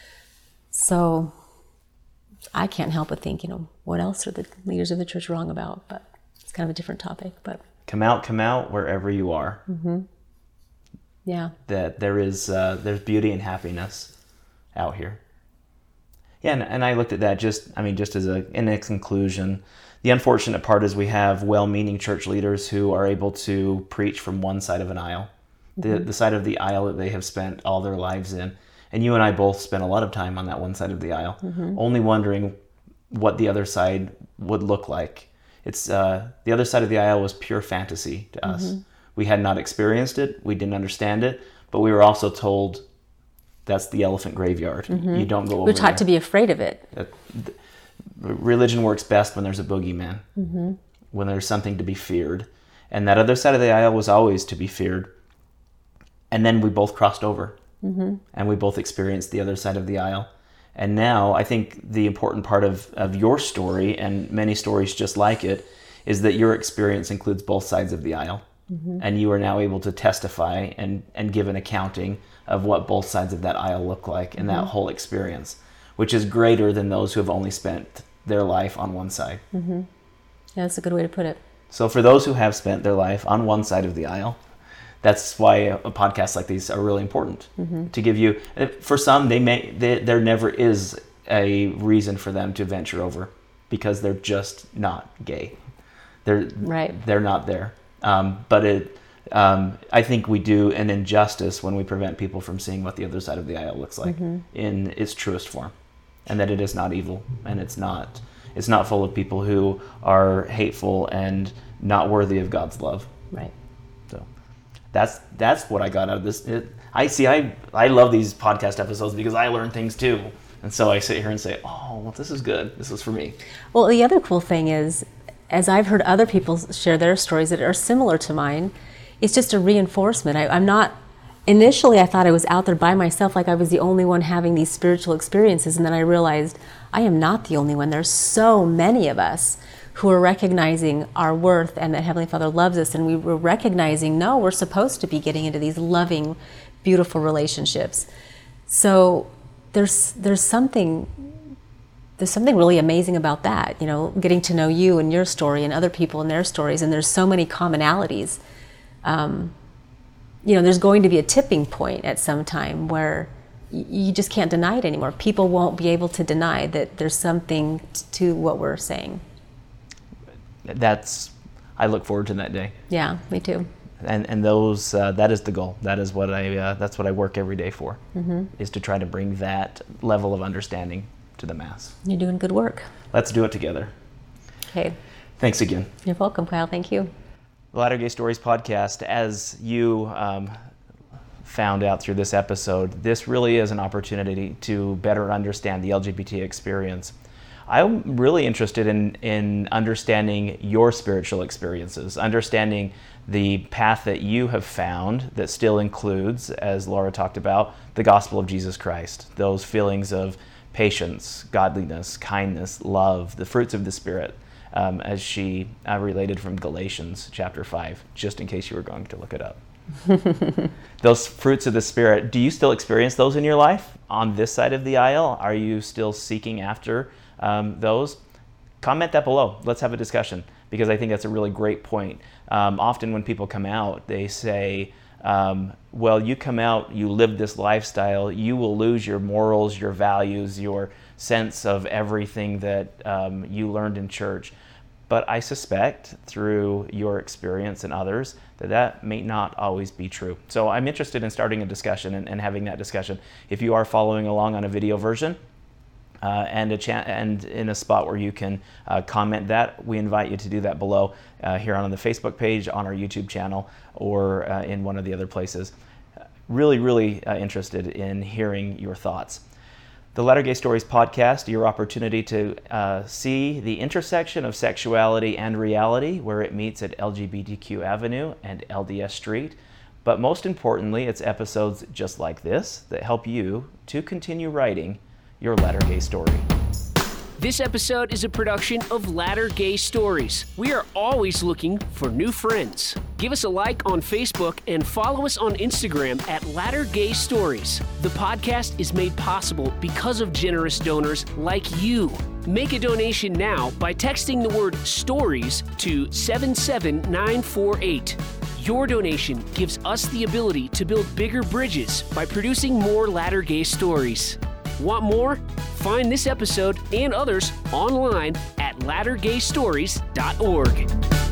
So I can't help but think, you know, what else are the leaders of the church wrong about? But it's kind of a different topic. But come out, come out wherever you are. Mm-hmm. Yeah. That there is uh, there's beauty and happiness out here. Yeah, and, and I looked at that just, I mean, just as a in a conclusion. The unfortunate part is we have well-meaning church leaders who are able to preach from one side of an aisle, mm-hmm. the the side of the aisle that they have spent all their lives in. And you and I both spent a lot of time on that one side of the aisle, mm-hmm. only wondering what the other side would look like. It's uh, the other side of the aisle was pure fantasy to us. Mm-hmm. We had not experienced it, we didn't understand it, but we were also told that's the elephant graveyard. Mm-hmm. You don't go over We're taught there. to be afraid of it. Uh, th- religion works best when there's a boogeyman, mm-hmm. when there's something to be feared. And that other side of the aisle was always to be feared. And then we both crossed over. Mm-hmm. And we both experienced the other side of the aisle. And now I think the important part of, of your story, and many stories just like it, is that your experience includes both sides of the aisle. Mm-hmm. And you are now able to testify and, and give an accounting of what both sides of that aisle look like in mm-hmm. that whole experience, which is greater than those who have only spent their life on one side. Mm-hmm. Yeah, that's a good way to put it. So for those who have spent their life on one side of the aisle, that's why a, a podcast like these are really important, mm-hmm. to give you, for some, they may they, there never is a reason for them to venture over because they're just not gay. They're right. They're not there. Um, but it, um, I think we do an injustice when we prevent people from seeing what the other side of the aisle looks like mm-hmm. in its truest form, and that it is not evil, and it's not it's not full of people who are hateful and not worthy of God's love. Right. So that's that's what I got out of this. It, I see. I I love these podcast episodes because I learn things too, and so I sit here and say, "Oh, well, this is good. This is for me." Well, the other cool thing is, as I've heard other people share their stories that are similar to mine, it's just a reinforcement. I, I'm not, initially I thought I was out there by myself, like I was the only one having these spiritual experiences, and then I realized I am not the only one. There's so many of us who are recognizing our worth and that Heavenly Father loves us, and we were recognizing, no, we're supposed to be getting into these loving, beautiful relationships. So there's there's something There's something really amazing about that, you know, getting to know you and your story and other people and their stories, and there's so many commonalities. Um, you know, there's going to be a tipping point at some time where y- you just can't deny it anymore. People won't be able to deny that there's something t- to what we're saying. That's, I look forward to that day. Yeah, me too. And and those uh, that is the goal. That is what I uh, that's what I work every day for. Mm-hmm. Is to try to bring that level of understanding to the mass. You're doing good work. Let's do it together. Okay. Thanks again. You're welcome, Kyle. Thank you. The Latter Gay Stories podcast, as you um, found out through this episode, this really is an opportunity to better understand the L G B T experience. I'm really interested in, in understanding your spiritual experiences, understanding the path that you have found that still includes, as Laura talked about, the gospel of Jesus Christ, those feelings of patience, godliness, kindness, love, the fruits of the Spirit, um, as she uh, related from Galatians chapter five, just in case you were going to look it up. Those fruits of the Spirit, do you still experience those in your life on this side of the aisle? Are you still seeking after um, those? Comment that below. Let's have a discussion, because I think that's a really great point. Um, often when people come out, they say, um, well, you come out, you live this lifestyle, you will lose your morals, your values, your sense of everything that um, you learned in church. But I suspect through your experience and others that that may not always be true. So I'm interested in starting a discussion and, and having that discussion. If you are following along on a video version, Uh, and a cha- and in a spot where you can uh, comment that, we invite you to do that below uh, here on the Facebook page, on our YouTube channel, or uh, in one of the other places. Really, really uh, interested in hearing your thoughts. The Latter Gay Stories podcast, your opportunity to uh, see the intersection of sexuality and reality, where it meets at L G B T Q Avenue and L D S Street. But most importantly, it's episodes just like this that help you to continue writing your Latter Gay story. This episode is a production of Latter Gay Stories. We are always looking for new friends. Give us a like on Facebook and follow us on Instagram at Latter Gay Stories. The podcast is made possible because of generous donors like you. Make a donation now by texting the word STORIES to seven seven nine four eight. Your donation gives us the ability to build bigger bridges by producing more Latter Gay Stories. Want more? Find this episode and others online at latter gay stories dot org.